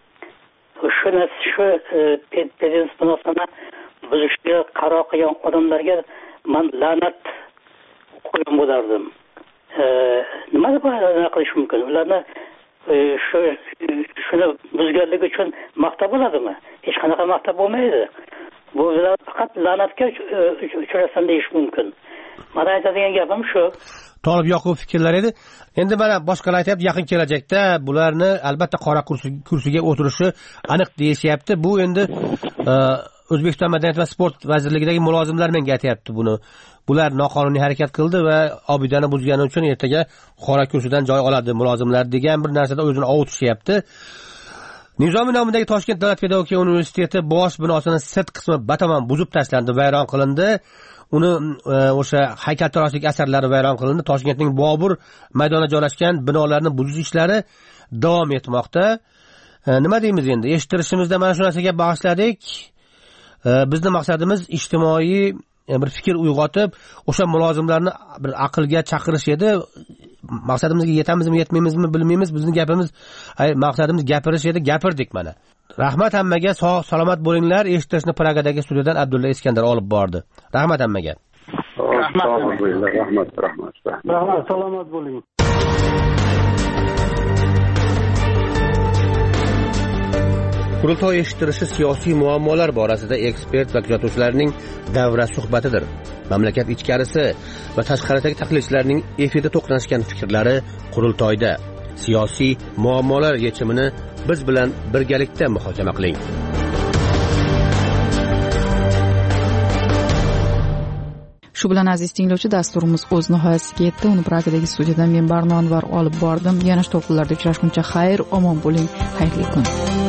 Shu prezident binosini buzishga qaror qilgan odamlarga men la'nat qo'ygan bo'lardim. Nima deb qilish mumkin? Ularni shuni buzganligi uchun maqtab bo'ladimi? Hech qanaqa maqtab bo'lmaydi. Bu faqat la'natga uchrasin deyish mumkin. Mana aytadigan gapim shu. Tolib yoqub fikrlar edi. Endi mana boshqalar aytayapti, yaqin kelajakda bularni albatta qora kursiga o'tirishi aniq deyishyapti. Bu endi O'zbekiston Madaniyat va sport vazirligidagi mulozimlar menga aytayapti buni. Bular noqonuniy harakat qildi va obidani buzgani uchun ertaga qora kursidan joy oladi mulozimlar degan bir narsada o'zini ovutishyapti. Nizomiy nomidagi Toshkent davlat pedagogika universiteti bosh binosining sirt qismi batamom buzib tashlandi, vayron qilindi. Uni o'sha haykaltaroshlik asarlari vayron qilindi. Toshkentning Bobur maydonida joylashgan binolarning buzish ishlari davom etmoqda. Nima deymiz endi? Eshittirishimizda mana shu narsaga bag'ishladik. Bizning maqsadimiz ijtimoiy bir fikr uyg'otib, o'sha mulozimlarni bir aqlga chaqirish edi. Maqsadimizga yetamizmi, yetmaymizmi bilmaymiz. Bizning gapimiz, maqsadimiz gapirish edi, gapirdik mana. Rahmat hammaga, sog' salomat bo'linglar. Eshittirishni Pragadagi studiyadan Abdulla Iskandar olib bordi. Rahmat hammaga. rahmat. Salomat bo'ling. Qurultoy eshittirishi siyosiy muammolar borasida ekspert va kuzatuvchilarning davra suhbatidir. Mamlakat ichkarisi va tashqaridagi tahlilchilarning efirda to'qnashgan fikrlari qurultoyda. Siyosiy muammolar yechimini biz bilan birgalikda muhokama qiling. Shu bilan aziz tinglovchi, dasturimiz o'z nihoyasiga yetdi. Uni Pragadagi studiyadan men Barno Anvar olib bordim. Yana shu to'lqinlarda uchrashguncha xayr, omon bo'ling. Xayrli kun.